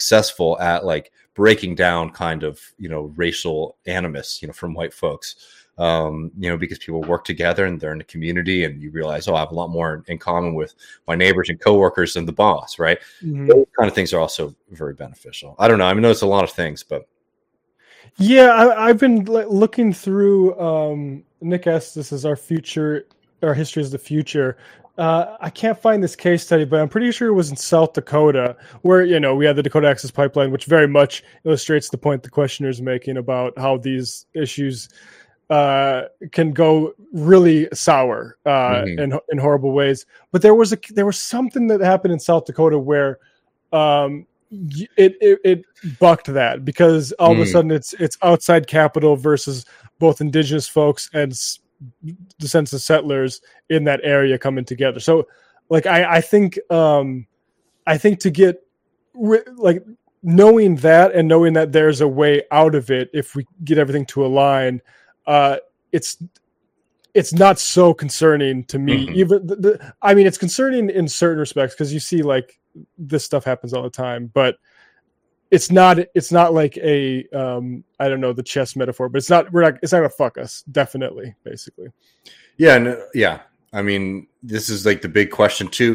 at like breaking down kind of racial animus from white folks. because people work together and they're in a community, and you realize, I have a lot more in common with my neighbors and coworkers than the boss, right? Mm-hmm. Those kind of things are also very beneficial. I don't know. I mean, it's a lot of things, but yeah, I've been looking through. Nick asked, "This is our future. Our history is the future." I can't find this case study, but I'm pretty sure it was in South Dakota, where we had the Dakota Access Pipeline, which very much illustrates the point the questioner is making about how these issues can go really sour in horrible ways. But there was something that happened in South Dakota where it bucked that, because all of a sudden it's outside capital versus both indigenous folks and descendants of settlers in that area coming together. So I think to get knowing that, and knowing that there's a way out of it if we get everything to align, it's not so concerning to me. Even it's concerning in certain respects, because you see this stuff happens all the time, but it's not like a I don't know the chess metaphor, but it's not gonna fuck us, definitely, basically. Yeah. I mean, this is the big question too.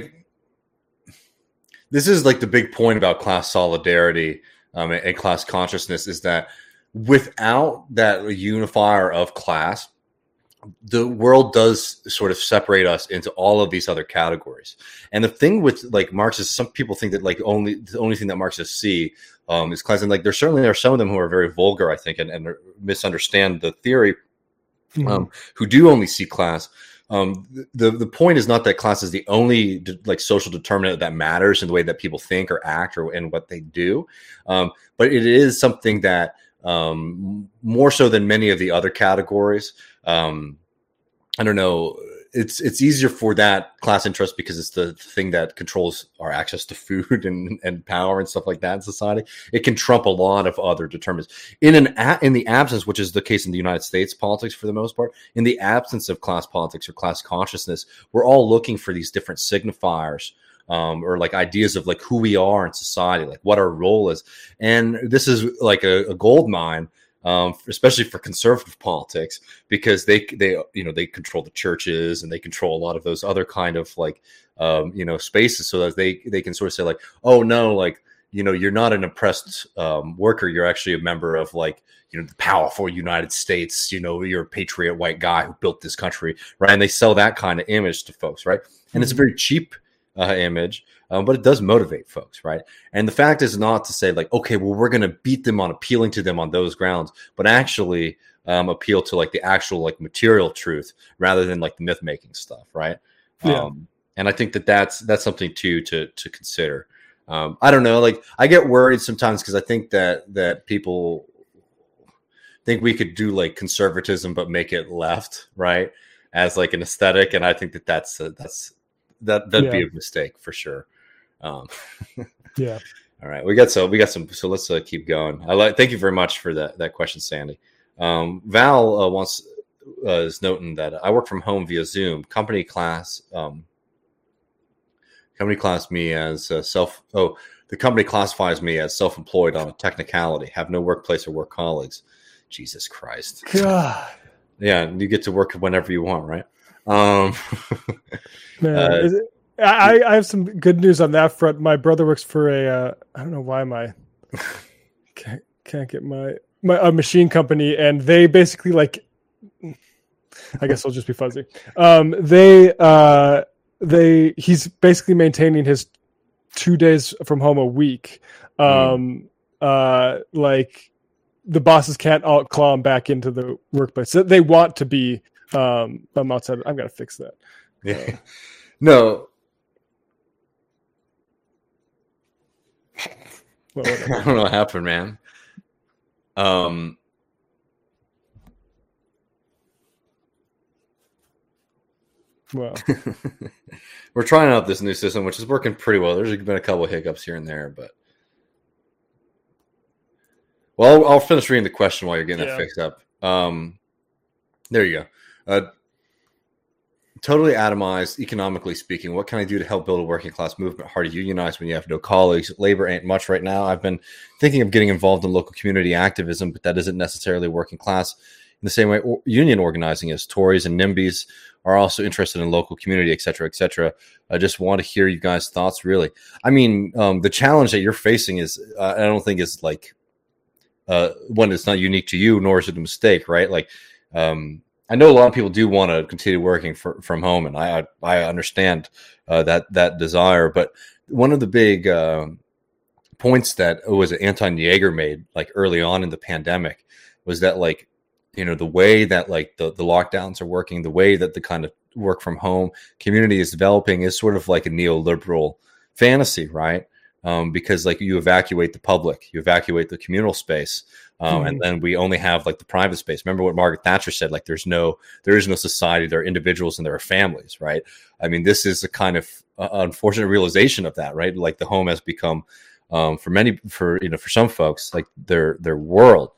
This is the big point about class solidarity and class consciousness, is that without that unifier of class, the world does sort of separate us into all of these other categories. And the thing with Marxists, some people think that the only thing that Marxists see is class. And there certainly are some of them who are very vulgar, I think, and misunderstand the theory, who do only see class. The point is not that class is the only social determinant that matters in the way that people think or act or in what they do. But it is something that more so than many of the other categories. I don't know. It's easier for that class interest because it's the thing that controls our access to food and power and stuff like that in society. It can trump a lot of other determinants. In the absence, which is the case in the United States politics for the most part, in the absence of class politics or class consciousness, we're all looking for these different signifiers. Or ideas of who we are in society, what our role is. And this is a gold mine, especially for conservative politics, because they control the churches and they control a lot of those other kind of spaces, so that they can sort of say oh no, you're not an oppressed worker, you're actually a member of the powerful United States, you're a patriot white guy who built this country, right? And they sell that kind of image to folks, right? And it's a very cheap image, but it does motivate folks, right? And the fact is not to say okay, well, we're going to beat them on appealing to them on those grounds, but actually appeal to the actual material truth rather than the myth making stuff, right? Yeah. And I think that's something too to consider. I don't know, I get worried sometimes because I think that people think we could do conservatism but make it left, right, as an aesthetic, and I think that'd be a mistake for sure. Yeah. All right. We got some. So let's keep going. Thank you very much for that question, Sandy. Val is noting that I work from home via Zoom. Company class me as the company classifies me as self-employed on a technicality. Have no workplace or work colleagues. Jesus Christ. God. Yeah, you get to work whenever you want, right? Man, I have some good news on that front. My brother works for I don't know why can't get a machine company, and they basically I guess I'll just be fuzzy. He's basically maintaining his 2 days from home a week. The bosses can't outclaw him back into the workplace. So they want to be I'm outside. I've got to fix that. Yeah. No. Well, I don't know what happened, man. Well, we're trying out this new system, which is working pretty well. There's been a couple of hiccups here and there, but I'll finish reading the question while you're getting that fixed up. There you go. Totally atomized, economically speaking. What can I do to help build a working class movement? Hard to unionize when you have no colleagues. Labor ain't much right now. I've been thinking of getting involved in local community activism, but that isn't necessarily working class. in the same way union organizing is. Tories and NIMBYs are also interested in local community, et cetera, et cetera. I just want to hear you guys' thoughts, really. I mean, the challenge that you're facing is, I don't think is like, one that's not unique to you, nor is it a mistake, right? Like, I know a lot of people do want to continue working from home, and I understand that desire. But one of the big points that Anton Yeager made like early on in the pandemic was that, like, you know, the way that like the lockdowns are working, the way that the kind of work from home community is developing is sort of like a neoliberal fantasy, right? Because like you evacuate the public, you evacuate the communal space, and then we only have like the private space. Remember what Margaret Thatcher said, like there is no society, there are individuals and there are families, right? I mean, this is a kind of unfortunate realization of that, right? Like the home has become, for some folks, like their world.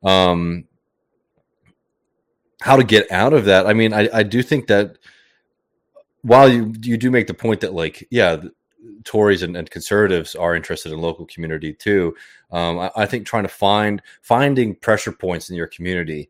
How to get out of that? I mean, I do think that while you do make the point that, like, yeah, Tories and conservatives are interested in local community too. I think trying to finding pressure points in your community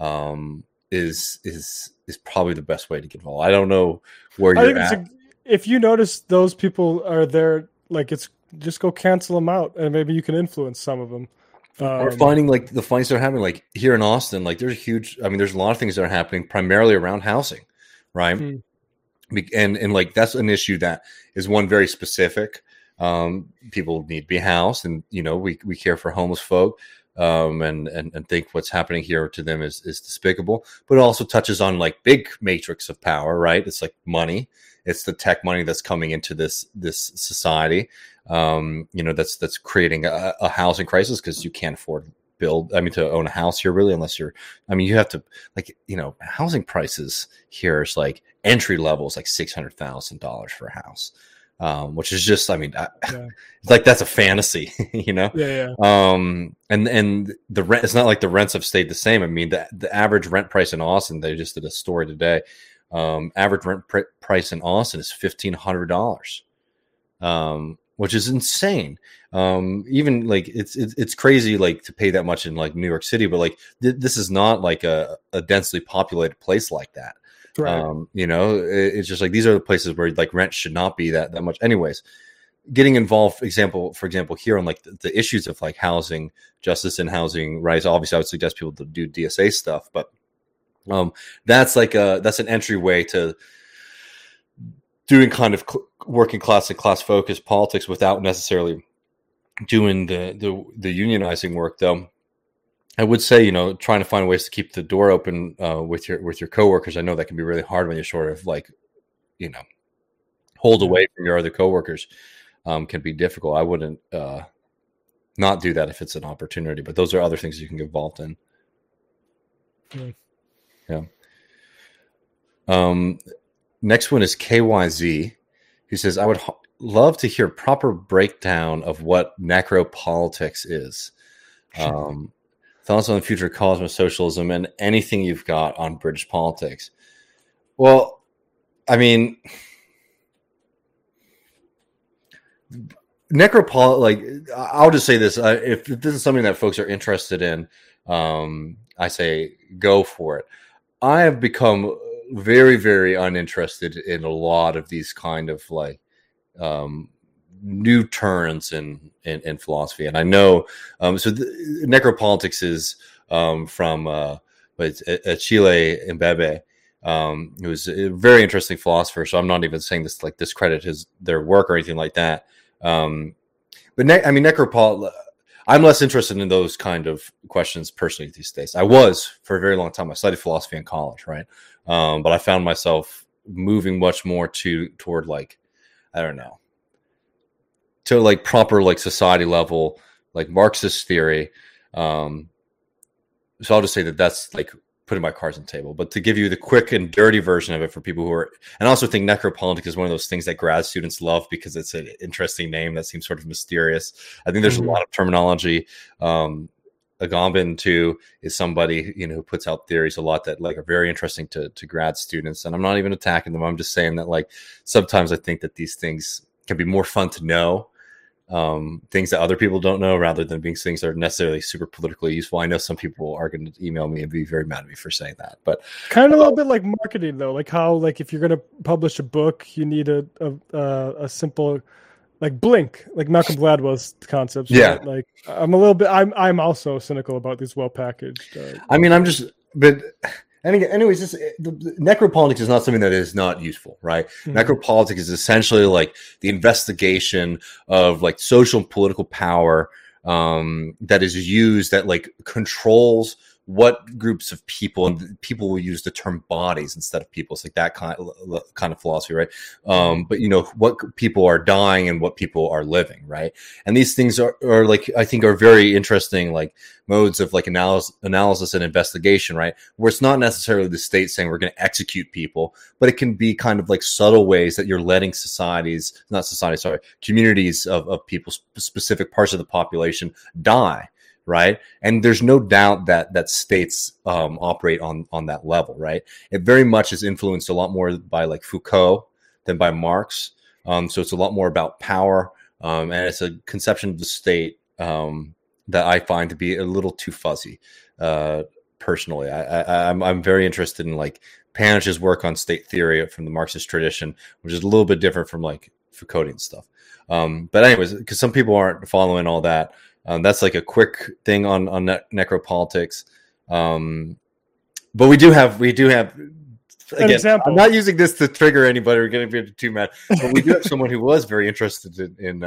is probably the best way to get involved. I don't know where you're at. If you notice those people are there, like, it's just go cancel them out, and maybe you can influence some of them. Or finding like the fights that are happening, like here in Austin, like there's a lot of things that are happening primarily around housing, right? And like that's an issue that is one very specific. People need to be housed, and you know we care for homeless folk, and think what's happening here to them is despicable. But it also touches on like big matrix of power, right? It's like money. It's the tech money that's coming into this society. That's creating a housing crisis because you can't afford to own a house here, really, unless you have to, like, you know, housing prices here is like entry level is like $600,000 for a house, which is just, it's like that's a fantasy, you know. And the rent, it's not like the rents have stayed the same. I mean, the average rent price in Austin, they just did a story today. Average rent price in Austin is $1,500, which is insane. Even like it's crazy, like, to pay that much in like New York City, but like this is not like a densely populated place like that. Right. It's just like these are the places where like rent should not be that much. Anyways, getting involved, for example, here on like the issues of like housing justice and housing rights. Obviously, I would suggest people to do DSA stuff, but that's an entryway to doing kind of working class and class focused politics without necessarily doing the unionizing work. Though I would say, you know, trying to find ways to keep the door open with your coworkers. I know that can be really hard when you're sort of like, you know, hold away from your other coworkers. Can be difficult. I wouldn't not do that if it's an opportunity, but those are other things you can get involved in. Yeah. Next one is KYZ, who says, I would love to hear proper breakdown of what necropolitics is. Thoughts on the future of cosmosocialism and anything you've got on British politics. Well, I mean, I'll just say this. If this is something that folks are interested in, I say go for it. I have become very, very uninterested in a lot of these kind of like new turns in philosophy. And I know, necropolitics is from Achille Mbembe, who was a very interesting philosopher. So I'm not even saying this like discredit their work or anything like that. But necropolitics, I'm less interested in those kind of questions personally these days. I was for a very long time. I studied philosophy in college, right? But I found myself moving much more toward like, I don't know, to like proper like society level, like Marxist theory. So I'll just say that's like putting my cards on the table. But to give you the quick and dirty version of it for people who are, and I also think necropolitics is one of those things that grad students love because it's an interesting name that seems sort of mysterious. I think there's a lot of terminology. Agamben too is somebody, you know, who puts out theories a lot that like are very interesting to grad students. And I'm not even attacking them. I'm just saying that like sometimes I think that these things can be more fun to know things that other people don't know, rather than being things that are necessarily super politically useful. I know some people are going to email me and be very mad at me for saying that, but kind of a little bit like marketing, though, like how, like, if you're going to publish a book, you need a simple, like Blink, like Malcolm Gladwell's concepts. Yeah. Right? Like I'm also cynical about these well-packaged. I mean, anyways, the necropolitics is not something that is not useful, right? Mm-hmm. Necropolitics is essentially like the investigation of like social and political power that is used, that like controls what groups of people, and people will use the term bodies instead of people. It's like that kind of philosophy, right? But what people are dying and what people are living, right? And these things are like, I think, are very interesting, like modes of like analysis and investigation, right? Where it's not necessarily the state saying we're going to execute people, but it can be kind of like subtle ways that you're letting communities of people, specific parts of the population die. Right. And there's no doubt that states operate on that level. Right. It very much is influenced a lot more by like Foucault than by Marx. So it's a lot more about power. And it's a conception of the state that I find to be a little too fuzzy. Personally, I'm very interested in like Panich's work on state theory from the Marxist tradition, which is a little bit different from like Foucauldian stuff. But anyways, because some people aren't following all that. That's like a quick thing on necropolitics. But we do have again, I'm not using this to trigger anybody or get anybody too mad, but we do have someone who was very interested in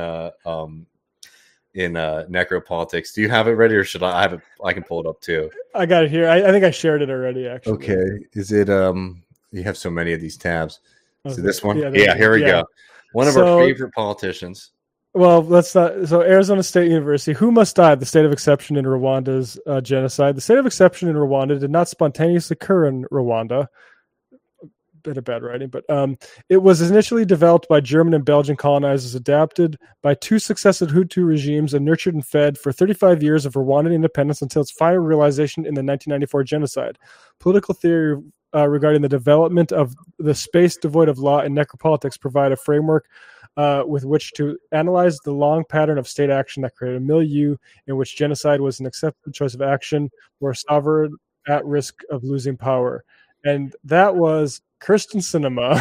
necropolitics. Do you have it ready, or should I have it? I can pull it up too. I got it here. I think I shared it already, actually. Okay. Is it you have so many of these tabs. Is it this one? Yeah, here we go. One of our favorite politicians. Well, let's not. So, Arizona State University. Who must die? The state of exception in Rwanda's genocide. The state of exception in Rwanda did not spontaneously occur in Rwanda. Bit of bad writing, but it was initially developed by German and Belgian colonizers, adapted by two successive Hutu regimes, and nurtured and fed for 35 years of Rwandan independence until its final realization in the 1994 genocide. Political theory regarding the development of the space devoid of law and necropolitics provide a framework with which to analyze the long pattern of state action that created a milieu in which genocide was an accepted choice of action, where sovereign at risk of losing power. And that was Kirsten Sinema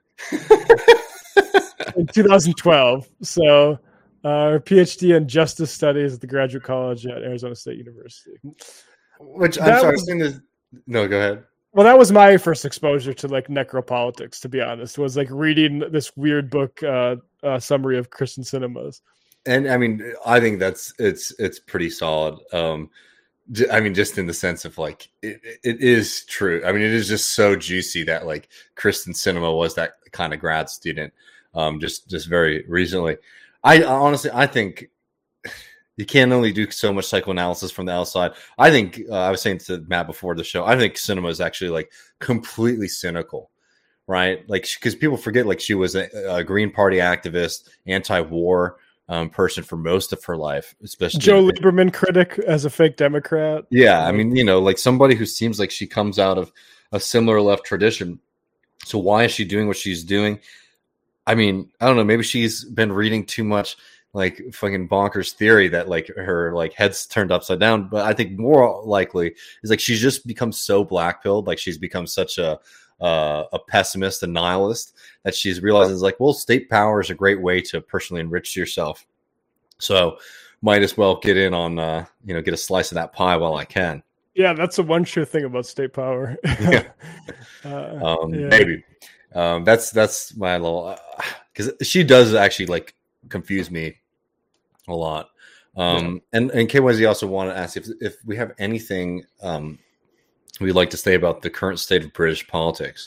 in 2012. So, her PhD in Justice Studies at the Graduate College at Arizona State University. Which, I'm sorry, no, go ahead. Well, that was my first exposure to like necropolitics, to be honest, was like reading this weird book summary of Kirsten Sinema's. And I mean, I think it's pretty solid. I mean, just in the sense of like, it is true. I mean, it is just so juicy that like Kirsten Sinema was that kind of grad student just very recently. I honestly think you can't only do so much psychoanalysis from the outside. I think I was saying to Matt before the show, I think Sinema is actually like completely cynical, right? Like, because people forget, like, she was a Green Party activist, anti-war person for most of her life, especially Joe Lieberman critic as a fake Democrat. Yeah, I mean, like somebody who seems like she comes out of a similar left tradition. So why is she doing what she's doing? I mean, I don't know. Maybe she's been reading too much like fucking bonkers theory that like her like head's turned upside down. But I think more likely is like she's just become so black-pilled, like she's become such a pessimist and nihilist that she's realizing, like, well, state power is a great way to personally enrich yourself. So might as well get in on get a slice of that pie while I can. Yeah, that's the one sure thing about state power. Yeah. Maybe that's my little because she does actually like confuse me a lot. And KYZ also wanted to ask if we have anything we'd like to say about the current state of British politics.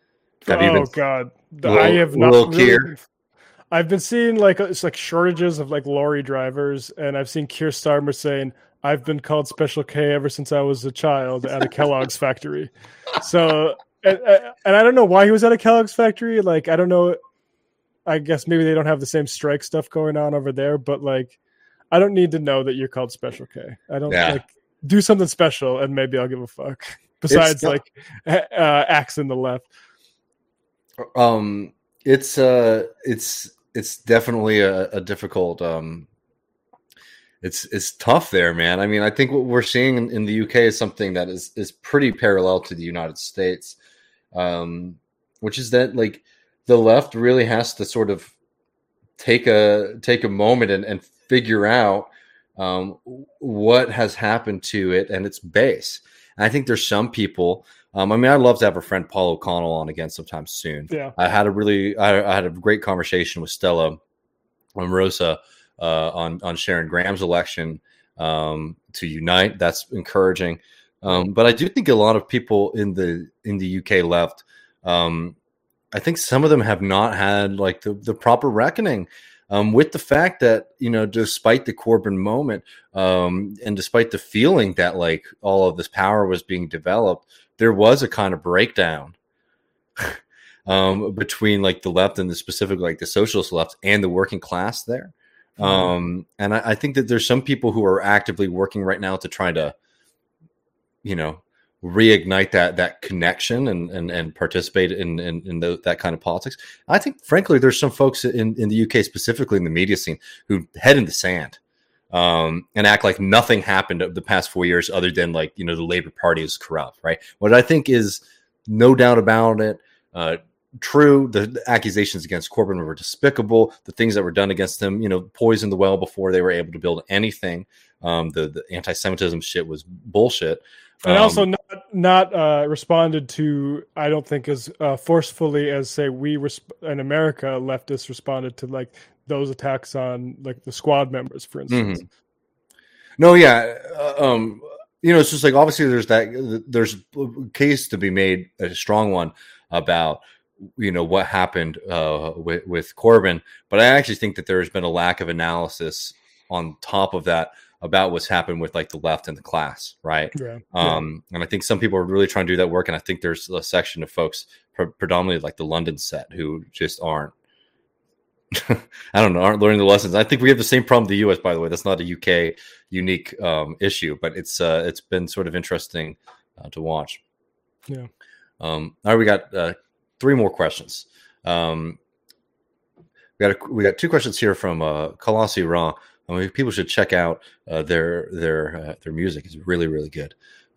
God, I have not really. I've been seeing like it's like shortages of like lorry drivers, and I've seen Keir Starmer saying, "I've been called Special K ever since I was a child at a Kellogg's factory." So, and I don't know why he was at a Kellogg's factory. Like, I don't know. I guess maybe they don't have the same strike stuff going on over there, but like, I don't need to know that you're called Special K. I don't like do something special, and maybe I'll give a fuck. Besides, axing the left. It's it's definitely a difficult. It's tough there, man. I mean, I think what we're seeing in the UK is something that is pretty parallel to the United States, which is that like the left really has to sort of take a moment and figure out what has happened to it and its base. And I think there's some people. I mean, I'd love to have a friend Paul O'Connell on again sometime soon. Yeah, I had a great conversation with Stella Rosa on Sharon Graham's election to unite. That's encouraging. But I do think a lot of people in the UK left. I think some of them have not had like the proper reckoning with the fact that, you know, despite the Corbyn moment and despite the feeling that like all of this power was being developed, there was a kind of breakdown between like the left and the specific, like the socialist left and the working class there. And I think that there's some people who are actively working right now to try to, you know, reignite that connection and participate in that kind of politics. I think, frankly, there's some folks in the UK, specifically in the media scene, who head in the sand and act like nothing happened over the past 4 years other than like, you know, the Labour Party is corrupt, right? What I think is no doubt about it. True, the accusations against Corbyn were despicable. The things that were done against him, you know, poisoned the well before they were able to build anything. The anti-Semitism shit was bullshit. And also not responded to, I don't think, as forcefully as, say, in America, leftists responded to, like, those attacks on, like, the squad members, for instance. Mm-hmm. No, yeah. You know, it's just like, obviously there's a case to be made, a strong one, about, you know, what happened with Corbyn. But I actually think that there's been a lack of analysis on top of that about what's happened with like the left and the class, right? Yeah. And I think some people are really trying to do that work, and I think there's a section of folks, predominantly like the London set, who just aren't aren't learning the lessons. I think we have the same problem in the US, by the way. That's not a UK unique issue, but it's been sort of interesting to watch. Yeah. All right, we got 3 more questions. We got 2 questions here from Colossi Raw. I mean, people should check out their music. It's really, really good.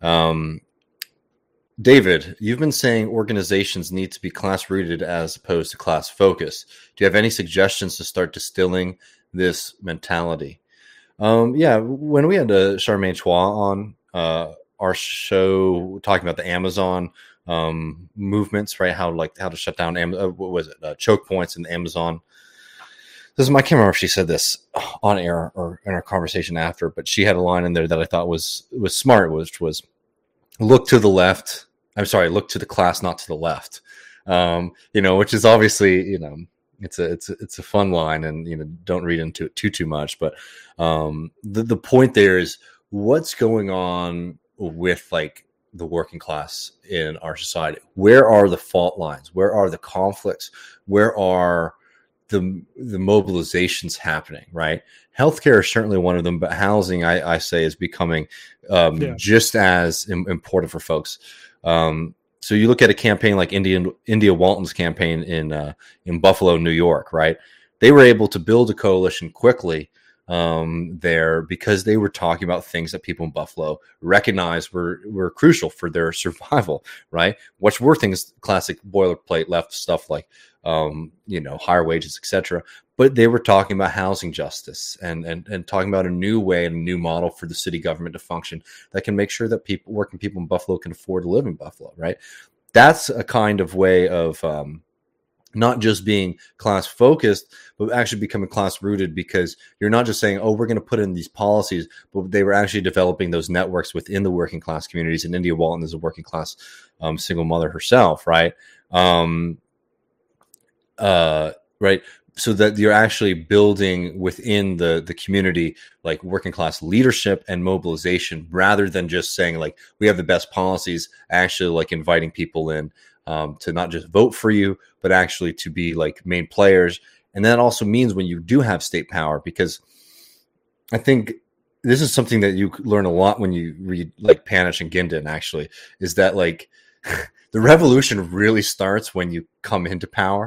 David, you've been saying organizations need to be class rooted as opposed to class focused. Do you have any suggestions to start distilling this mentality? Yeah, when we had Charmaine Chua on our show talking about the Amazon movements, right? How to shut down what was it? Choke points in Amazon. I can't remember if she said this on air or in our conversation after, but she had a line in there that I thought was smart, which was look to the left. I'm sorry, look to the class, not to the left. You know, which is obviously, you know, it's a fun line, and, you know, don't read into it too much. But the point there is what's going on with like the working class in our society. Where are the fault lines? Where are the conflicts? Where are the mobilizations happening, right? Healthcare is certainly one of them, but housing, I say, is becoming just as important for folks. So you look at a campaign like India Walton's campaign in Buffalo, New York, right? They were able to build a coalition quickly there because they were talking about things that people in Buffalo recognized were crucial for their survival, right? Which were things, classic boilerplate left stuff like, you know, higher wages, etc. But they were talking about housing justice and talking about a new way and a new model for the city government to function that can make sure that working people in Buffalo can afford to live in Buffalo, right? That's a kind of way of not just being class focused, but actually becoming class rooted, because you're not just saying, oh, we're going to put in these policies, but they were actually developing those networks within the working class communities. And India Walton is a working class single mother herself, right? Right. So that you're actually building within the community, like working class leadership and mobilization, rather than just saying like, we have the best policies, actually like inviting people in to not just vote for you, but actually to be like main players. And that also means when you do have state power, because I think this is something that you learn a lot when you read like Panish and Gindin, actually, is that like the revolution really starts when you come into power,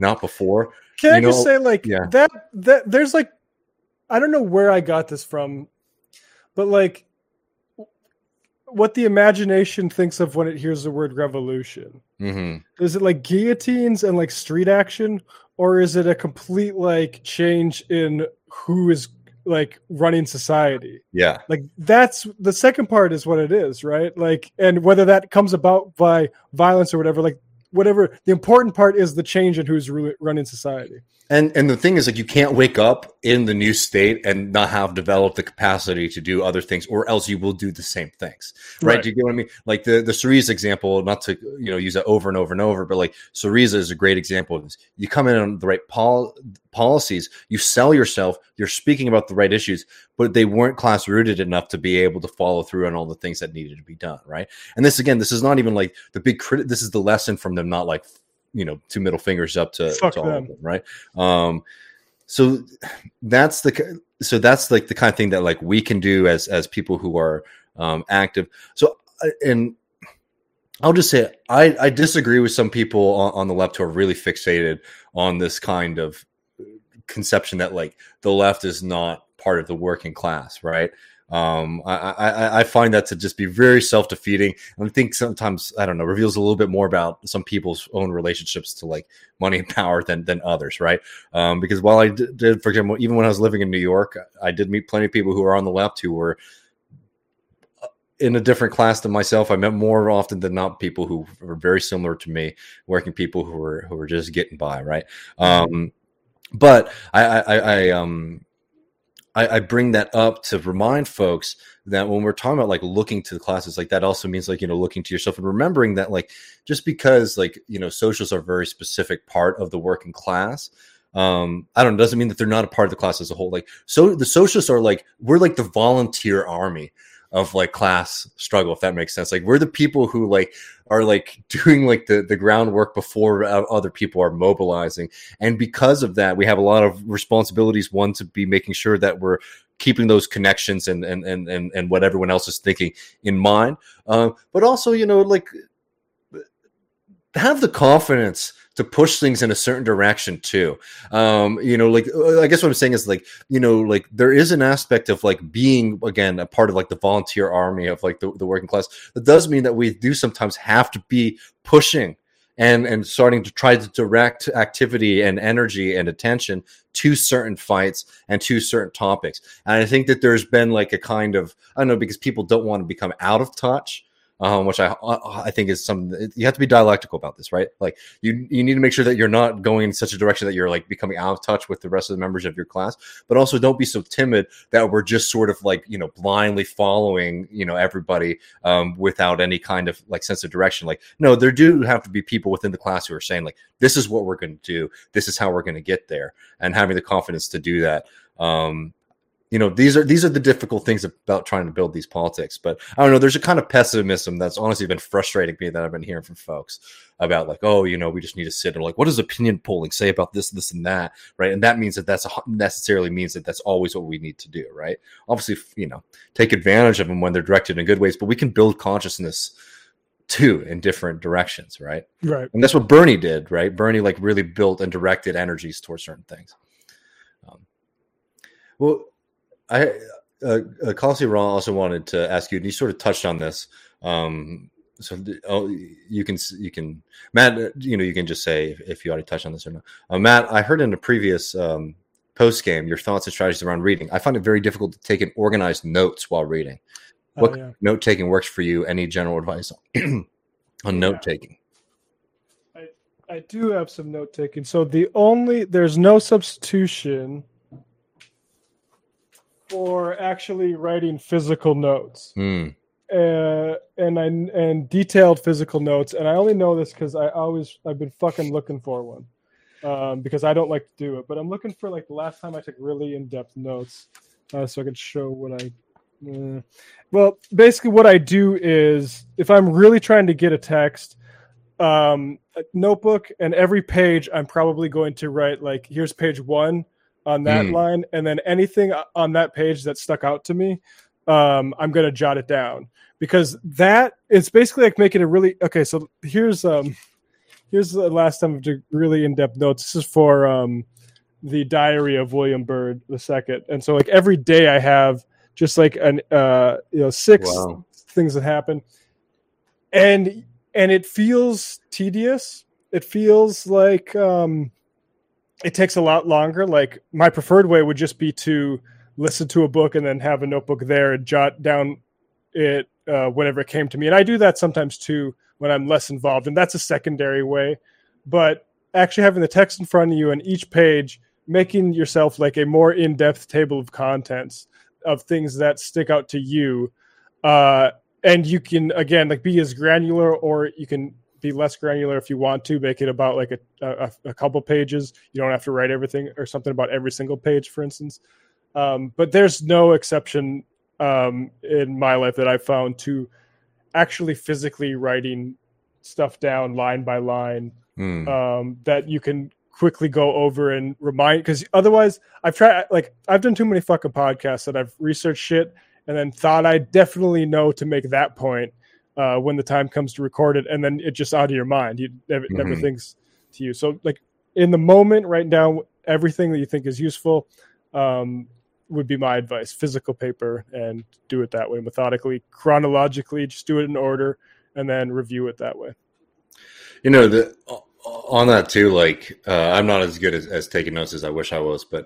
not before. Can I just say, like, that there's like, I don't know where I got this from, but like, what the imagination thinks of when it hears the word revolution. Mm-hmm. Is it like guillotines and like street action, or is it a complete like change in who is like running society? Yeah, like that's the second part is what it is, right? Like, and whether that comes about by violence or whatever, like whatever, the important part is the change in who's running society. And the thing is, like, you can't wake up in the new state and not have developed the capacity to do other things, or else you will do the same things, right? Do you get what I mean? Like the Syriza example, not to use that over and over and over, but like Syriza is a great example of this. You come in on the right policies, you sell yourself, you're speaking about the right issues, but they weren't class rooted enough to be able to follow through on all the things that needed to be done, right? And this is not even like the big this is the lesson from them, not like, two middle fingers up to all of them, right? So that's like the kind of thing that like we can do as people who are active. So, and I'll just say I disagree with some people on the left who are really fixated on this kind of conception that like the left is not part of the working class, right? I find that to just be very self-defeating. And I think sometimes, I don't know, reveals a little bit more about some people's own relationships to like money and power than others, right? Because while I did, for example, even when I was living in New York, I did meet plenty of people who are on the left who were in a different class than myself. I met more often than not people who were very similar to me, working people who were just getting by, right? But I bring that up to remind folks that when we're talking about like looking to the classes, like that also means like, looking to yourself and remembering that like, just because like, socialists are a very specific part of the working class, doesn't mean that they're not a part of the class as a whole. Like, so the socialists are like, we're like the volunteer army of like class struggle, if that makes sense. Like, we're the people who like are like doing like the groundwork before other people are mobilizing. And because of that, we have a lot of responsibilities. One, to be making sure that we're keeping those connections and what everyone else is thinking in mind. But also, like, have the confidence to push things in a certain direction too. Like, I guess what I'm saying is like, like there is an aspect of like being, again, a part of like the volunteer army of like the working class. That does mean that we do sometimes have to be pushing and starting to try to direct activity and energy and attention to certain fights and to certain topics. And I think that there's been like a kind of, I don't know, because people don't want to become out of touch. Which I think is something you have to be dialectical about this, right? Like you need to make sure that you're not going in such a direction that you're like becoming out of touch with the rest of the members of your class, but also don't be so timid that we're just sort of like, blindly following, everybody without any kind of like sense of direction. Like, no, there do have to be people within the class who are saying like, this is what we're going to do. This is how we're going to get there, and having the confidence to do that. These are the difficult things about trying to build these politics. But I don't know, there's a kind of pessimism that's honestly been frustrating me that I've been hearing from folks about like, oh, we just need to sit and like, what does opinion polling say about this, and that, right? And that means that's necessarily means that that's always what we need to do, right? Obviously, take advantage of them when they're directed in good ways, but we can build consciousness too in different directions, right? Right. And that's what Bernie did, right? Bernie like really built and directed energies towards certain things. Kelsey Raw also wanted to ask you, and you sort of touched on this. You can, Matt, you can just say if you already touched on this or not. Matt, I heard in a previous post game your thoughts and strategies around reading. I find it very difficult to take and organize notes while reading. What note taking works for you? Any general advice on note taking? I do have some note taking. So there's no substitution for actually writing physical notes and detailed physical notes. And I only know this because I've been fucking looking for one because I don't like to do it. But I'm looking for like the last time I took really in-depth notes so I could show what well, basically what I do is if I'm really trying to get a text, a notebook, and every page I'm probably going to write like, here's page 1 on that line, and then anything on that page that stuck out to me, I'm going to jot it down, because that it's basically like making a really, okay, so here's here's the last time of really in-depth notes. This is for the Diary of William Byrd II. And so like every day I have just like an 6 things that happen. And it feels tedious. It feels like it takes a lot longer. Like my preferred way would just be to listen to a book and then have a notebook there and jot down it whenever it came to me. And I do that sometimes too when I'm less involved. And that's a secondary way. But actually having the text in front of you and each page, making yourself like a more in-depth table of contents of things that stick out to you. And you can, again, like be as granular, or you can be less granular if you want to, make it about like a couple pages. You don't have to write everything or something about every single page, for instance. But there's no exception in my life that I've found to actually physically writing stuff down line by line that you can quickly go over and remind, because otherwise I've done too many fucking podcasts that I've researched shit and then thought I definitely know to make that point when the time comes to record it, and then it's just out of your mind. You never thinks to you. So like in the moment, write down everything that you think is useful would be my advice. Physical paper, and do it that way, methodically, chronologically, just do it in order and then review it that way. You know, on that too, like I'm not as good as taking notes as I wish I was, but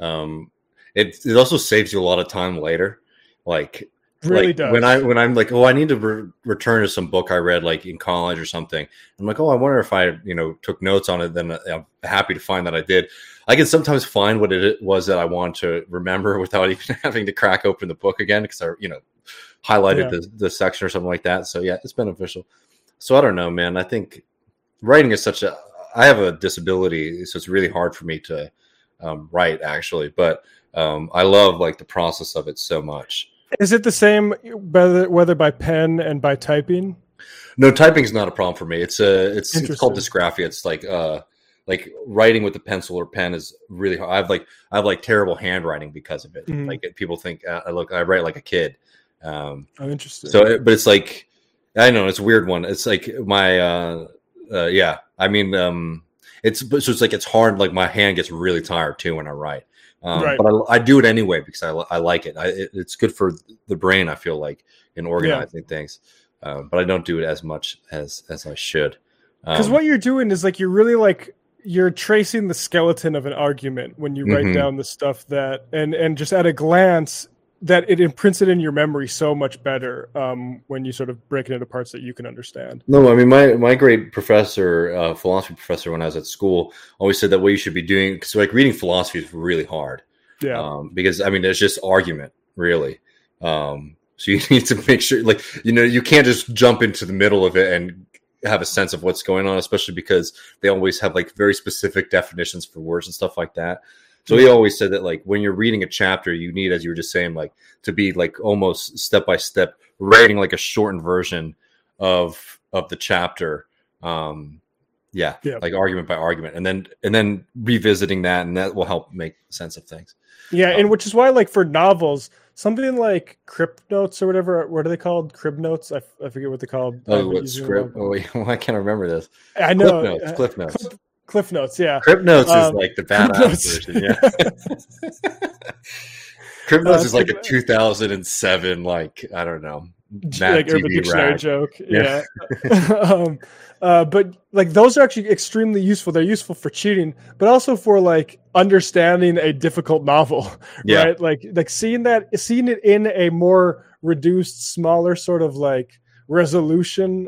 it also saves you a lot of time later. Like really does. When I'm like, I need to return to some book I read like in college or something. I'm like, I wonder if I took notes on it. Then I'm happy to find that I did. I can sometimes find what it was that I want to remember without even having to crack open the book again, because I highlighted the section or something like that. So yeah, it's beneficial. So I don't know, man. I think writing is I have a disability, so it's really hard for me to write actually, but I love like the process of it so much. Is it the same whether by pen and by typing? No, typing is not a problem for me. It's called dysgraphia. It's like writing with a pencil or pen is really hard. I have like terrible handwriting because of it. Like people think I write like a kid. Interesting. So, but it's like, I know it's a weird one. It's like my I mean, it's like it's hard. Like my hand gets really tired too when I write. Right. But I do it anyway because I like it. It's good for the brain, I feel like, in organizing things. But I don't do it as much as I should. Because what you're doing is like you're really like you're tracing the skeleton of an argument when you write down the stuff that and just at a glance that it imprints it in your memory so much better when you sort of break it into parts that you can understand. No, I mean, my great professor, philosophy professor when I was at school, always said that what you should be doing, because like reading philosophy is really hard. Yeah. Because I mean, it's just argument, really. So you need to make sure, like, you can't just jump into the middle of it and have a sense of what's going on, especially because they always have like very specific definitions for words and stuff like that. So he always said that like when you're reading a chapter, you need, as you were just saying, like to be like almost step by step writing like a shortened version of the chapter. Like argument by argument, and then revisiting that, and that will help make sense of things. Yeah, and which is why, like for novels, something like Crib Notes or whatever, what are they called? Crib Notes? I forget what they're called. Script? I can't remember this. I know. Cliff Notes. Cliff Notes, yeah. Crib Notes is like the badass version, yeah. Crib Notes is like a 2007, like, I don't know, like TV Urban Dictionary joke. Yeah. But like those are actually extremely useful. They're useful for cheating, but also for like understanding a difficult novel, right? Like seeing it in a more reduced, smaller sort of like resolution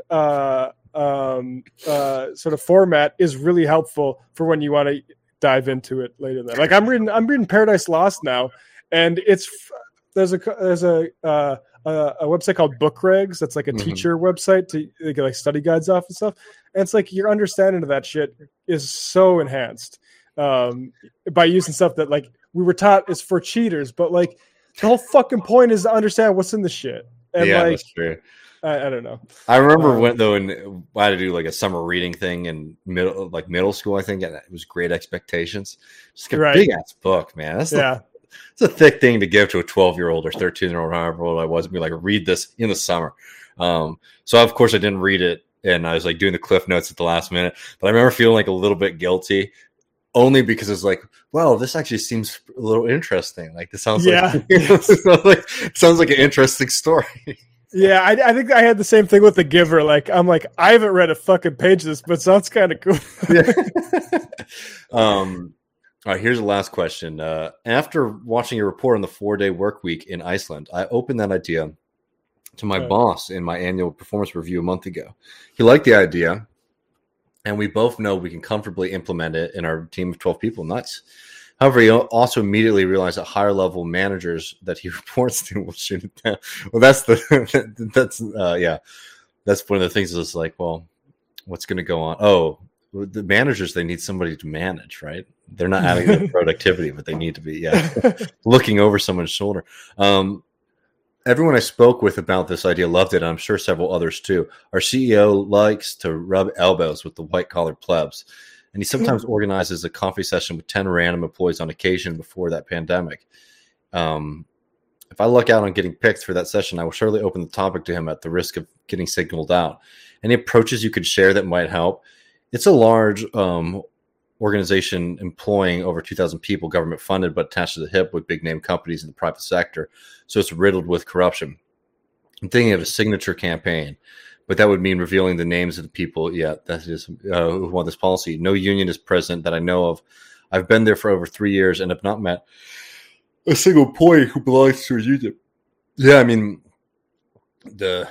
sort of format is really helpful for when you want to dive into it later. Then, like I'm reading Paradise Lost now, and there's a website called BookRegs that's like a teacher website to get like study guides off and stuff. And it's like your understanding of that shit is so enhanced by using stuff that like we were taught is for cheaters, but like the whole fucking point is to understand what's in the shit. And that's true. I don't know. I remember when I had to do like a summer reading thing in middle school, I think, and it was Great Expectations. Just a big ass book, man. It's a thick thing to give to a 12-year-old or 13-year-old, however old I was, and be like, read this in the summer. So of course I didn't read it and I was like doing the cliff notes at the last minute. But I remember feeling like a little bit guilty, only because it's like, well, this actually seems a little interesting. Like this sounds sounds like an interesting story. Yeah, I think I had the same thing with The Giver. Like, I'm like, I haven't read a fucking page of this, but it sounds kind of cool. All right, here's the last question. After watching your report on the 4-day work week in Iceland, I opened that idea to my boss in my annual performance review a month ago. He liked the idea, and we both know we can comfortably implement it in our team of 12 people. Nice. However, he also immediately realized that higher level managers that he reports to will shoot it down. Well, that's one of the things that's like, well, what's going to go on? Oh, the managers, they need somebody to manage, right? They're not adding the productivity, but they need to be, looking over someone's shoulder. Everyone I spoke with about this idea loved it, and I'm sure several others too. Our CEO likes to rub elbows with the white-collar plebs, and he sometimes organizes a coffee session with 10 random employees on occasion before that pandemic. If I luck out on getting picked for that session, I will surely open the topic to him at the risk of getting signaled out. Any approaches you could share that might help? It's a large organization employing over 2,000 people, government funded, but attached to the hip with big name companies in the private sector. So it's riddled with corruption. I'm thinking of a signature campaign, but that would mean revealing the names of the people. Yeah, that is who want this policy. No union is present that I know of. I've been there for over 3 years and have not met a single employee who belongs to a union. Yeah, I mean, the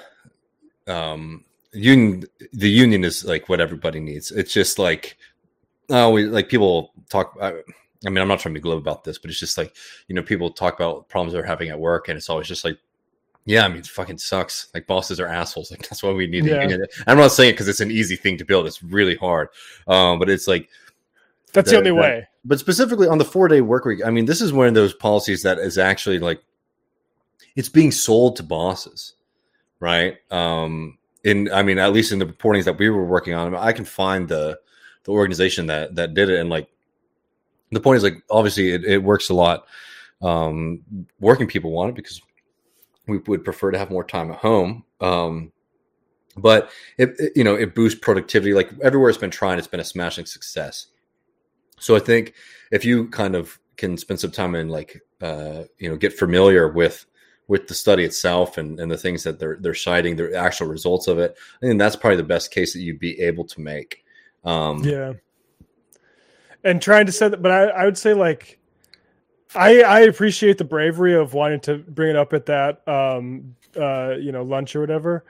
union is like what everybody needs. It's just like, people talk. I mean, I'm not trying to be glib about this, but it's just like, people talk about problems they're having at work, and it's always just like, yeah, I mean, it fucking sucks. Like, bosses are assholes. Like, that's why we need a union. I'm not saying it because it's an easy thing to build. It's really hard. But it's like, that's the only way. But specifically on the 4-day work week, I mean, this is one of those policies that is actually like, it's being sold to bosses, right? At least in the reportings that we were working on, I can find the organization that did it. And like, the point is, like, obviously it works a lot. Working people want it because we would prefer to have more time at home. But it boosts productivity. Like, everywhere it's been tried, it's been a smashing success. So I think if you kind of can spend some time and get familiar with the study itself and the things that they're citing, the actual results of it, I think that's probably the best case that you'd be able to make. And trying to set that, but I would say, like, I appreciate the bravery of wanting to bring it up at that lunch or whatever.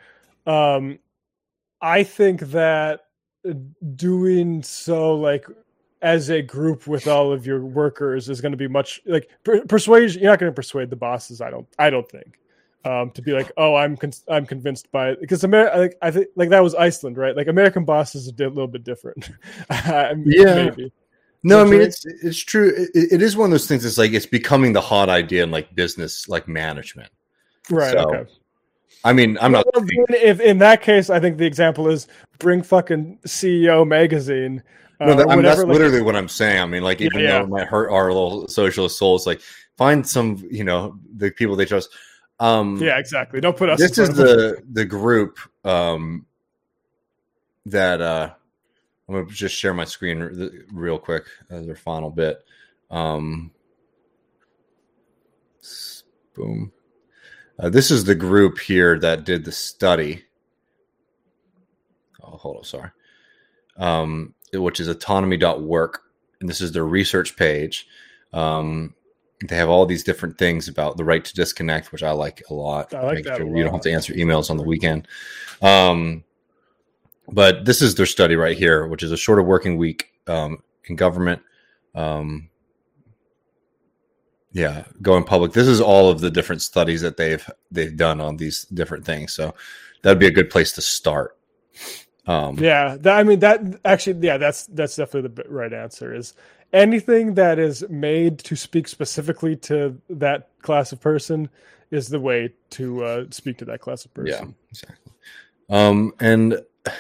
I think that doing so, like, as a group with all of your workers is going to be much like persuasion. You're not going to persuade the bosses. I don't think to be like, oh, I'm convinced by it, because I think like that was Iceland, right? Like, American bosses are a little bit different. Maybe. No, I mean, it's true. It is one of those things. It's like, it's becoming the hot idea in like business, like management. Right. So, okay. I mean, I'm not. If in that case, I think the example is bring fucking CEO magazine. That's literally what I'm saying. I mean, like, even though it might hurt our little socialist souls, like, find some, the people they trust. Yeah, exactly. Don't put us. This is the group that I'm going to just share my screen real quick as our final bit. Boom. This is the group here that did the study. Oh, hold on. Sorry. Which is autonomy.work. And this is their research page. They have all these different things about the right to disconnect, which I like a lot. I like that a lot. You don't have to answer emails on the weekend. But this is their study right here, which is a shorter working week in government. Going public. This is all of the different studies that they've done on these different things. So that'd be a good place to start. That's definitely the right answer. Is anything that is made to speak specifically to that class of person is the way to speak to that class of person. Yeah, exactly. And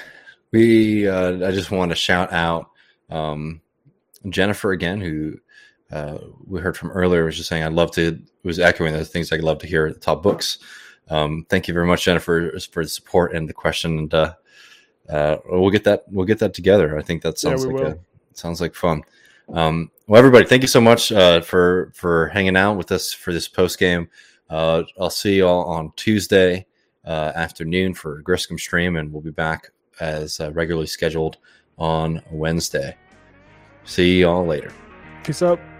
I just want to shout out Jennifer again, who we heard from earlier, was just saying was echoing the things I'd love to hear at the top books. Thank you very much, Jennifer, for the support and the question. And we'll get that together. I think that sounds sounds like fun. Well, everybody, thank you so much for hanging out with us for this post game. I'll see you all on Tuesday afternoon for Griscom stream, and we'll be back as regularly scheduled on Wednesday. See you all later. Peace out.